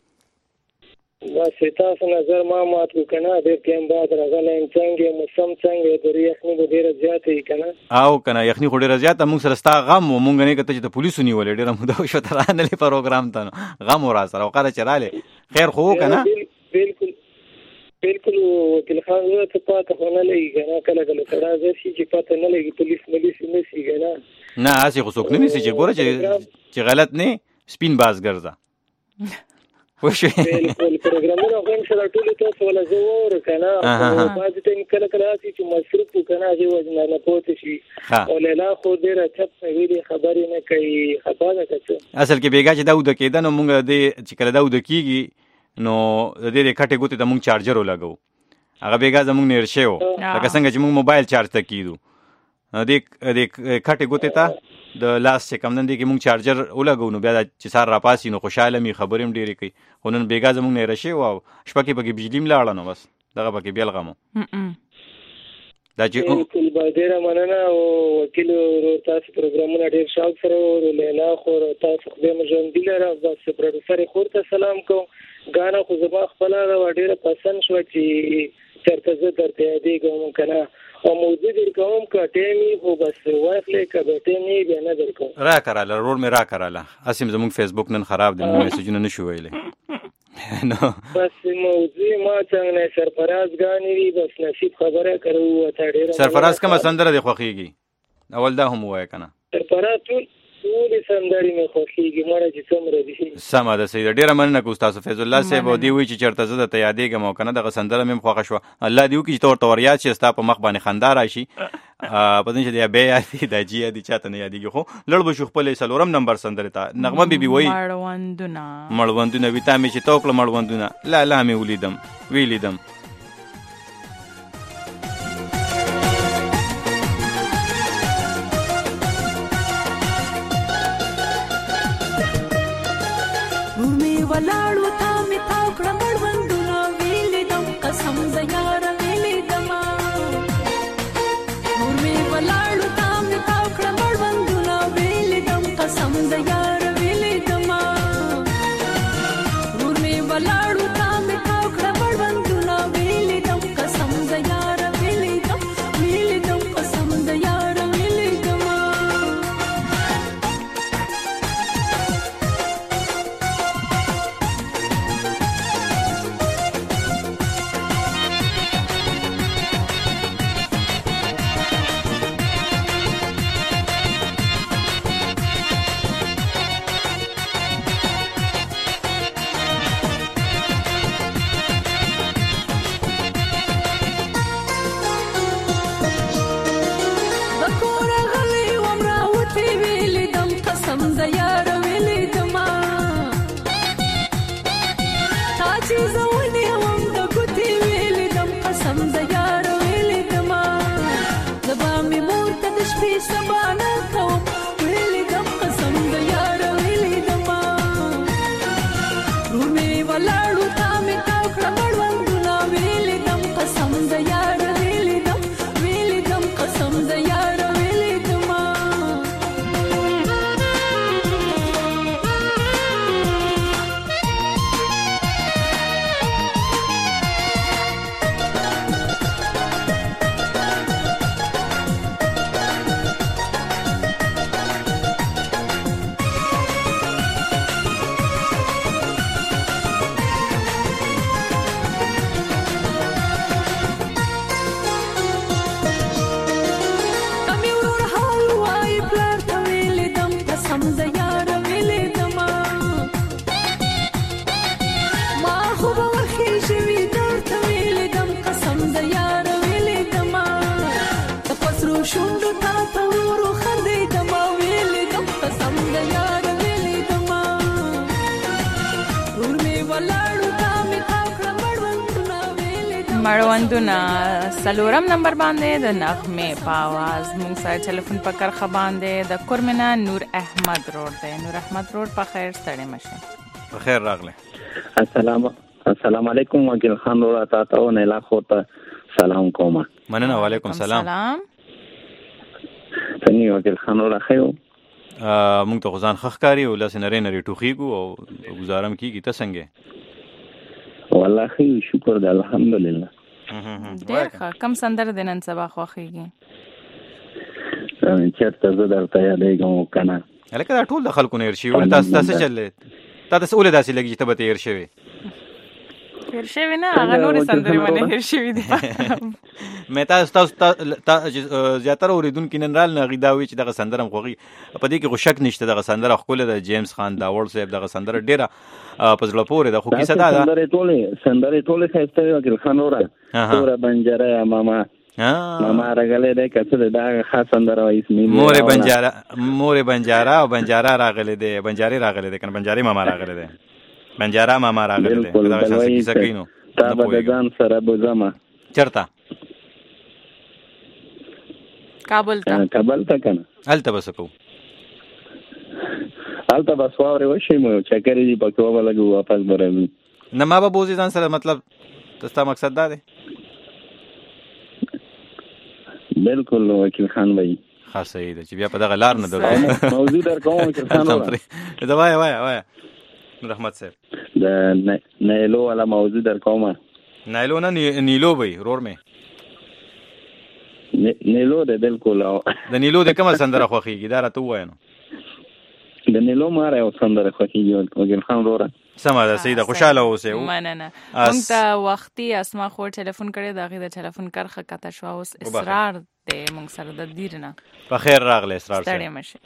بس تاسو نظر ما مات وکنه د ټیم بعد راغلم څنګه موسم څنګه د یخني د ډیره زیاتې کنه او کنه یخني خو ډیره زیاته موږ سره ستا غم مونږ نه کته چې د پولیسو نیولې ډیره مو شو ترانه لې پروګرام ته غم ورا سره وقره چراله خیر خو کنه بالکل بالکل وکیل خان زه ته پاته خونه لګی کنه کله کله تر ازه شي چې پاته نه لګي پولیس ملیس نه شي کنه نه اسی خو څوک نه نسی چې ګوره چې چې غلط نه سپین باز ګرځا وشه بالکل پروګرامونه غوښنه سره ټول تاسو ولا زه ور کنه باز ته کله کله چې مصرف کنه چې وزن نه پوت شي او لاله خو ډیره چپ ویلي خبرې نه کوي خبره کوي اصل کې بیګا چې داود کېدنه مونږ د چې کله داود کېږي نو د دې کټه ګوتې د مونږ چارجر ولګو هغه بیګا زمونږ نه ورشيو لکه څنګه چې مونږ موبایل چارج ته کیدو د دې کټه ګوتې ته د لاس چې کم نن دی کې مونږ چارجر ولګو نو بیا چې سار را پاسي نو خوشاله می خبرې هم ډېرې کوي خو نن بیګا زمونږ نه راشي او شپه کې پکې بجلی ملاړه نو بس دغه پکې بیل غمو دا چې بالکل ډېره مننه او وکیل تاسو پروګرامونه ډېر شوق سره او لیلا خو تاسو خدای مو ژوند دی لره بس پروډوسر خور ته سلام کوم غانا خو زما خپل ډېره پسند شو چې چرته زه درته دی کوم کنه او موضوع در کوم کا ټیمی خو بس واخلې کا به ټیمی به نه در کوم را کراله رول می را کراله اسیم زموږ فیسبوک نن خراب دی نو میسجونه نشو ویلې نو بس موضوع ما څنګه سرفراز غانی وی بس نصیب خبره کړو ته ډیر سرفراز کوم سندره دی خوخیږي اول دا هم وای کنه سرفراز ټول ټول سندري مې خوخیږي مړه چې څومره دي سم ده سید ډیر مننه کو استاد فیض الله صاحب او دی وی چې چرته زده ته یادېږم او کنه دغه سندره مې خوښه شو الله دی وکي چې تور تور یاد شي ستا په مخ باندې خندا راشي پدې چې دی به یادې د جی دی چاته نه یادېږي خو لړ به شو خپل سلورم نمبر سندره ته نغمه بیبي وای مړوندونه مړوندونه وی تا مې چې توکل مړوندونه لا لا مې ولیدم ویلیدم ولاړو تا می تاو کړه مړوندونه ویلې دم قسم د یار ویلې دم نور می ولاړو تا می تاو کړه مړوندونه ویلې دم قسم د یار ویلې دم مړوندونه سلورم نمبر باندې د نغمې په आवाज موږ سره ټلیفون په کرخه باندې د کورمنا نور احمد روډ دی. نور احمد روډ په خیر ستړي مشه. په خیر راغله. السلام السلام علیکم وکیل خان ورا تاسو او نه لا خوته سلام کوم. مننه. وعلیکم سلام. سلام. څنګه وکیل خان ورا خیو؟ ا موږ ته غزان خخکاری او لاس نری نری ټوخیګو او گزارم کیږي ته څنګه؟ والله خیر شکر د الحمدلله. ډیر ښه. کم سندره د نن سبا خوښیږي؟ چېرته زه درته یادېږم کنه. الکه دا ټول د خلکو نه هېر شوي ول تاسو تاسو چلې تا تاسو ولې داسې لګي چې ته به هېر شوي؟ هېر شوي نه هغه نورې سندرې باندې هېر شوي دي. مې تاسو تاسو زیاتره اورېدونکي نن رال نه هغوی دا وایي چې دغه سندره هم خوښېږي. په دې کې خو شک نشته دغه سندره ښکلې ده. جیمز خان داوړ صاحب دغه سندره ډېره په زړه پورې ده. خو کیسه دا ده سندرې ټولې سندرې ټولې ښایسته وي وکیل خان ورا. توره بنجاره یا ماما ماما راغلی دی که څه دی دا خاص سندره وایي. مورې بنجاره مورې بنجاره او بنجاره راغلی دی. بنجارې راغلی دی که نه بنجارې ماما راغلی دی. بنجاره ماما راغلی دی. دغه شان څه کیسه کوي نو تا به د ځان سره بوځمه. چېرته؟ کابل ته. کابل ته که نه هلته به څه کوو؟ هلته بس واورې وشي مو چکرې دي پکې وبه لګو واپس به راځو. نه ما به بوځې ځان سره. مطلب ستا مقصد دا دی؟ بالکل وکیل خان بھائی. ښه صحیح ده چې بیا په دغه لار نه درو. موضوع در کوم وکیل خان ورا. دا وایه وایه وایه نور احمد صاحب. د نیلو والا موضوع در کومه. نیلو نه نیلو بھائی رور مې نیلو ده بالکل. د نیلو د کومه سندره خوښېږي دا راته ووایه نو. د نیلو ماره یو سندره خوښېږي وکیل خان ورا. سمه ده صحیح ده. خوشحاله اوسئ. مننه. موږ ته وختي اسما خور ټلیفون کړی د هغې د ټلیفون کرښه کته شوه. اوس اسرار دی موږ سره د دیر نه. په خیر راغلی اسرار صاحب. ستړی مشئ.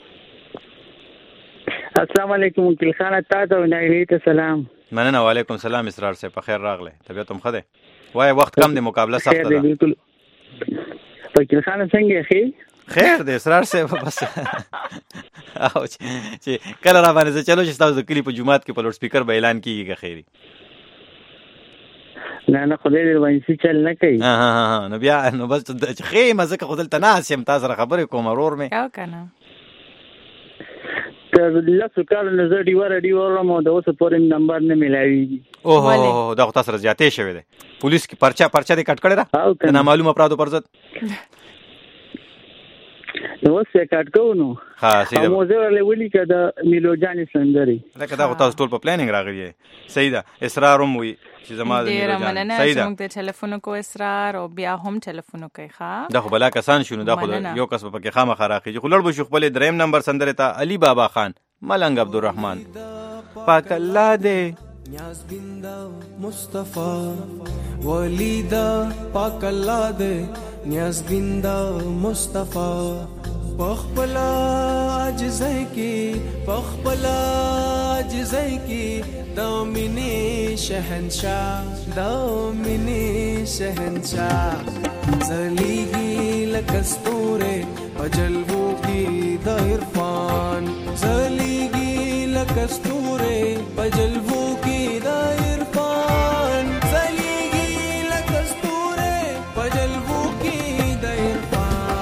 السلام علیکم وکیل خان تاسو او نایلې ته سلام. مننه. وعلیکم سلام اسرار صاحب. په خیر راغلی. طبیعت هم ښه دی؟ وایه وخت کم دی مقابله سخته ده. بالکل وکیل خان څنګه ښې؟ خیر دی اسرار صاحب. بس او چې کله را باندې زه چلو چې ستاسو د کلي په جومات کې په لوډ سپیکر به اعلان کېږي که خیري. نه نه خدای دې باندې چل نه کوي. نو بیا نو بس چې ښې یم ځکه خو دلته ناست یم تا سره خبرې کوم ورور مې. او که نه لسو کالو نه زه ډیوه ډیوه اورم او د اوسه پورې نمبر نه میلاویږي. اوهو دا خو تا سره زیاتې شوی دی. پولیس کې پرچه پرچه دې کټ کړې ده د نامعلوم افرادو پر ضد؟ نو اوس یې کټ کوو نو. ښه صحیح ده. موضوع راله ولیکه د میلو جانې سندرې. لکه دا خو تاسو ټول په پلانینګ راغلي یې. صحیح ده. اسرار هم وایي چې زما د میلو جان. مننه چې موږ ته ټلیفون وکړو اسرار او بیا هم ټلیفون وکړئ. ښه دا خو بلا کسان شو نو دا خو یو کس به پکې خامخا راخېږي. خو لړ به شو خپلې دریم نمبر سندرې ته علي بابا خان ملنګ عبدالرحمن. پاک الله دې نیاز بندا مصطفی ولیدا پاک الله دې نیاز بندا مصطفی پخپلا عجزای کی پخپلا عجزای کی دامنی شهنشاه دامنی شهنشاه زلیگی لکستوره پجلبو کی د عرفان زلیگی لکستوره پجلبو کی د عرفان زلیگی لکستوره پجلبو کی د عرفان.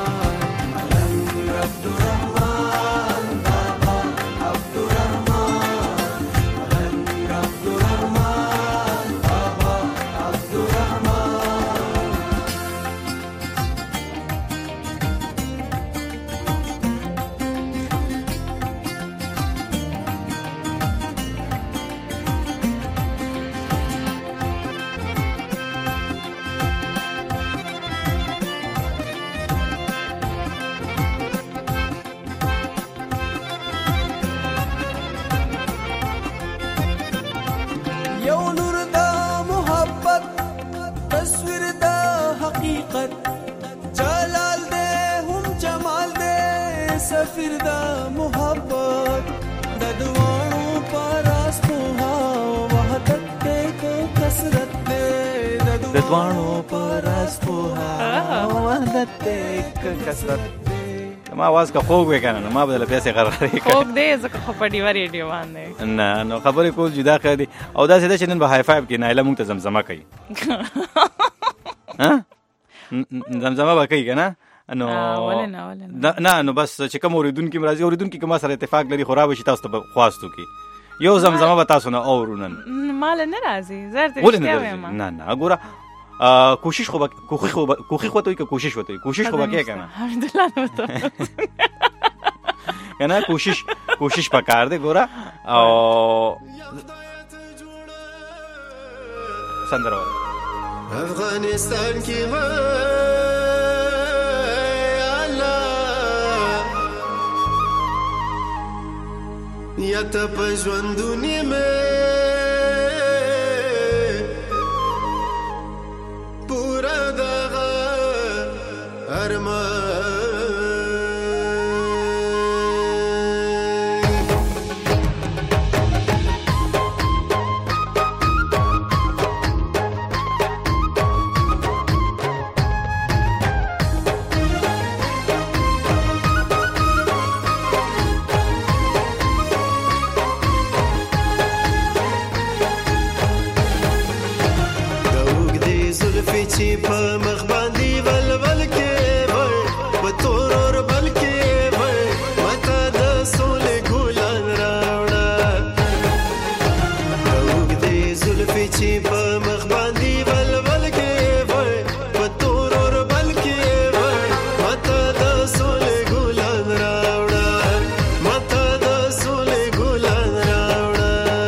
ما आवाज کا خوږ وکنه نو ما بدل پیسې غرغړې کړې. خوږ دی ځکه خو په ډیوه ریډیو باندې نه نو خبرې کول جدا کړې دي او دا څه چې نن به های فایو کې نایله مونږ ته زمزمه کوي. ها زمزمه به کوي کنه نو ولنه ولنه نه نو بس چې کوم اوریدونکو مرضی اوریدونکو کوم سره اتفاق لري خراب شي تاسو ته خواستو کی یو زمزمه به تاسو نه اورونن مال نه راځي زرت رښتیا نه نه ګوره کوشش خو کوخي خو کوخي خو ته کوشش وته کوشش خو وکړه کنه الحمدلله وته کنه کوشش کوشش پکار دے ګوره او سندره افغانستان کې و الله یا ته په ژوندونی مې پورا دغه ارمان چې په مخ باندې ولول کې وای په تور اور بل کې وای ماته د سولې ګلان راوړه دوګ دې زلفې چې په مخ باندې ولول کې وای په تور اور بل کې وای ماته د سولې ګلان راوړه ماته د سولې ګلان راوړه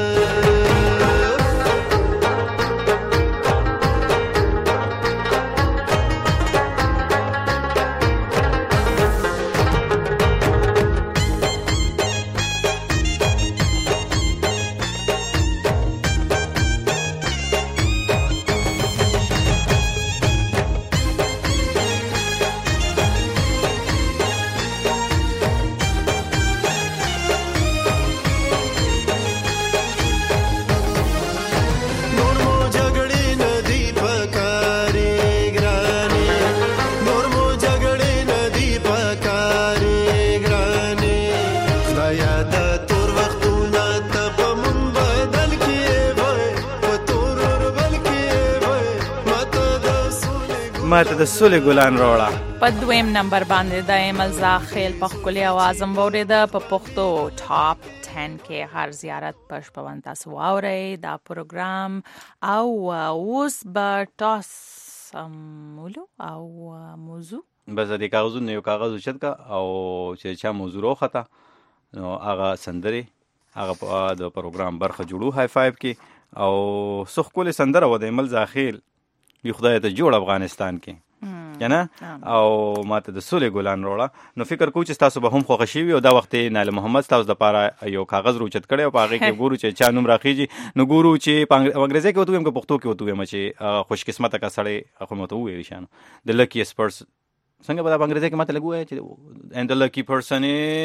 ماته د سولې ګلان راوړه. په دویم نمبر باندې د ایمل زاخیل په ښکلي اواز هم واورېده. په پښتو ټاپ ټن کې هر زیارت په شپون تاسو واورئ دا پروګرام. او اوس به تاسو مولو او موضوع بس د کاغذونو یو کاغذ اوچت کا او چې چا موضوع راوخته نو هغه سندرې هغه د پروګرام برخه جوړو های فایو کې او څو ښکلې سندره و د ایمل زاخیل بی خدای ته جوړ افغانستان کې کنه او ماته د سولې ګلان روړه. نو فکر کوم چې تاسو به هم خوښ شي او دا وخت ناله محمد تاسو د پاره یو کاغذ روچت کړي او هغه کې ګورو چې چا نوم راخیږي نو ګورو چې په انګریزي کې وته هم په پښتو کې وته هم چې خوش قسمته کا سړی خو مته وې شانو د لکیست پرسن څنګه به په انګریزي کې ماته لګوي چې and the lucky person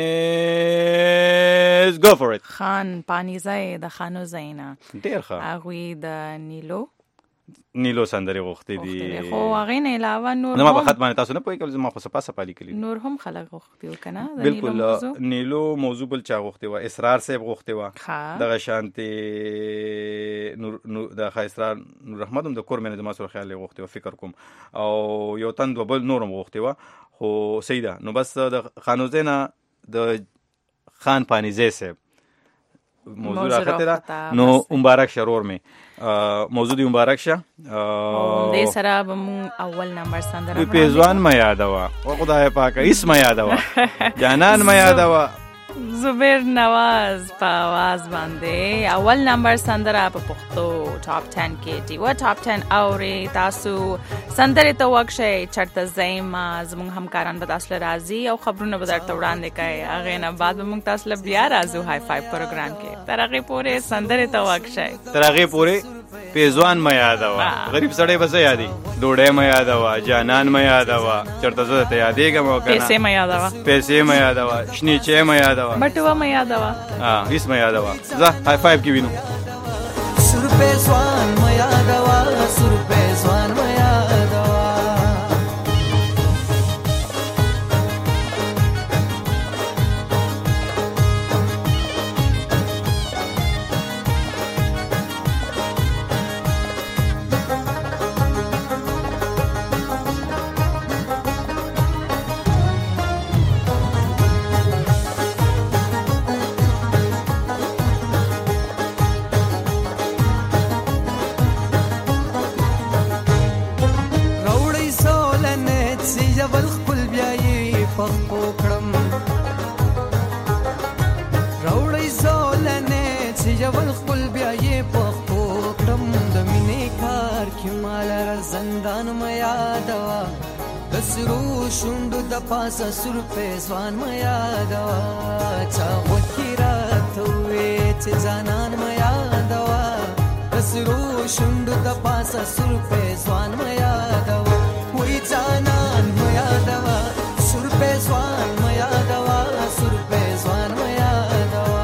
is go for it. خان پانیزای د خانو زینا ډیر ښه هغه د نیلو نیلو سندرې غوښتې دي خو هغه نه علاوه نور نو ما په خدمت تاسو نه پوي کول ما خو سپاسه پالي کلی نور هم خلک غوښتي وکنه بالکل نیلو موضوع بل چا غوښتي و اسرار صاحب غوښتي و دغه شانتي نور د اسرار نور رحمت هم د کور منه د ما سره خیال غوښتي و فکر کوم او یو تند وبل نورم غوښتي و خو سیدا نو بس د خانوزینا د خان پانیزه صاحب موضوع راخته نو مبارک شرور می موضوع دی مبارک شه دې سره بم اول نمبر سندره پیزوان ما یادوا او خدای پاک اسم یادوا جانان ما یادوا زبیر نواز په आवाज باندې اول نمبر سندره په پښتو ټاپ ټن کې دی و ټاپ ټن اوري تاسو سندره ته وښه چرته زیم زموږ همکاران به تاسو راځي او خبرونه به درته وړاندې کوي هغه نه بعد به موږ تاسو بیا راځو های فایو پروګرام کې تر هغه پورې سندره ته وښه تر هغه پورې پیزوان ما یادوا غریب سړی بس یادي ډوډۍ ما یادوا جانان ما یادوا چرته زه ته یادېږم او کنه پیسې ما یادوا پیسې ما یادوا شنی چې ما یادوا بټوا ما یادوا ها هیڅ ما یادوا زه های فایو کې وینم سر پیزوان ما یادوا سر پیزوان ما یادوا پخپو کړم راوړی زولنې چې یول خپل بیا یې پخپو کړم د مینې کار کې مال را زندان مې یادوا د سرو شونډو د پاسه سر په ځوان مې یادوا چا وکی راته وې چې ځانان مې یادوا د سرو شونډو د پاسه سر په ځوان مې یادوا وې ځانان مې یادوا سر په ځوان مې یادوا سر په ځوان مې یادوا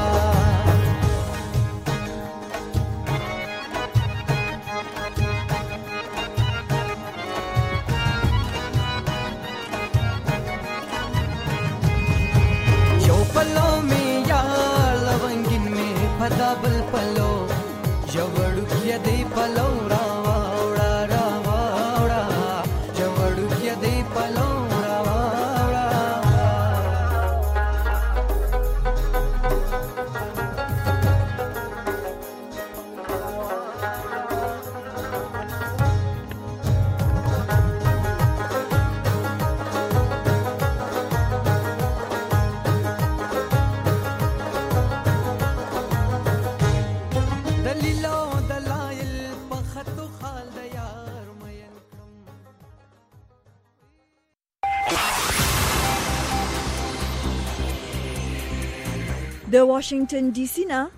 یو پلو می یا لونګین می پدا بل پلو جوړو کې دې پلو را واوړا را واوړا جوړو کې دې پلو را واوړا د واشنگټن ډي سي نه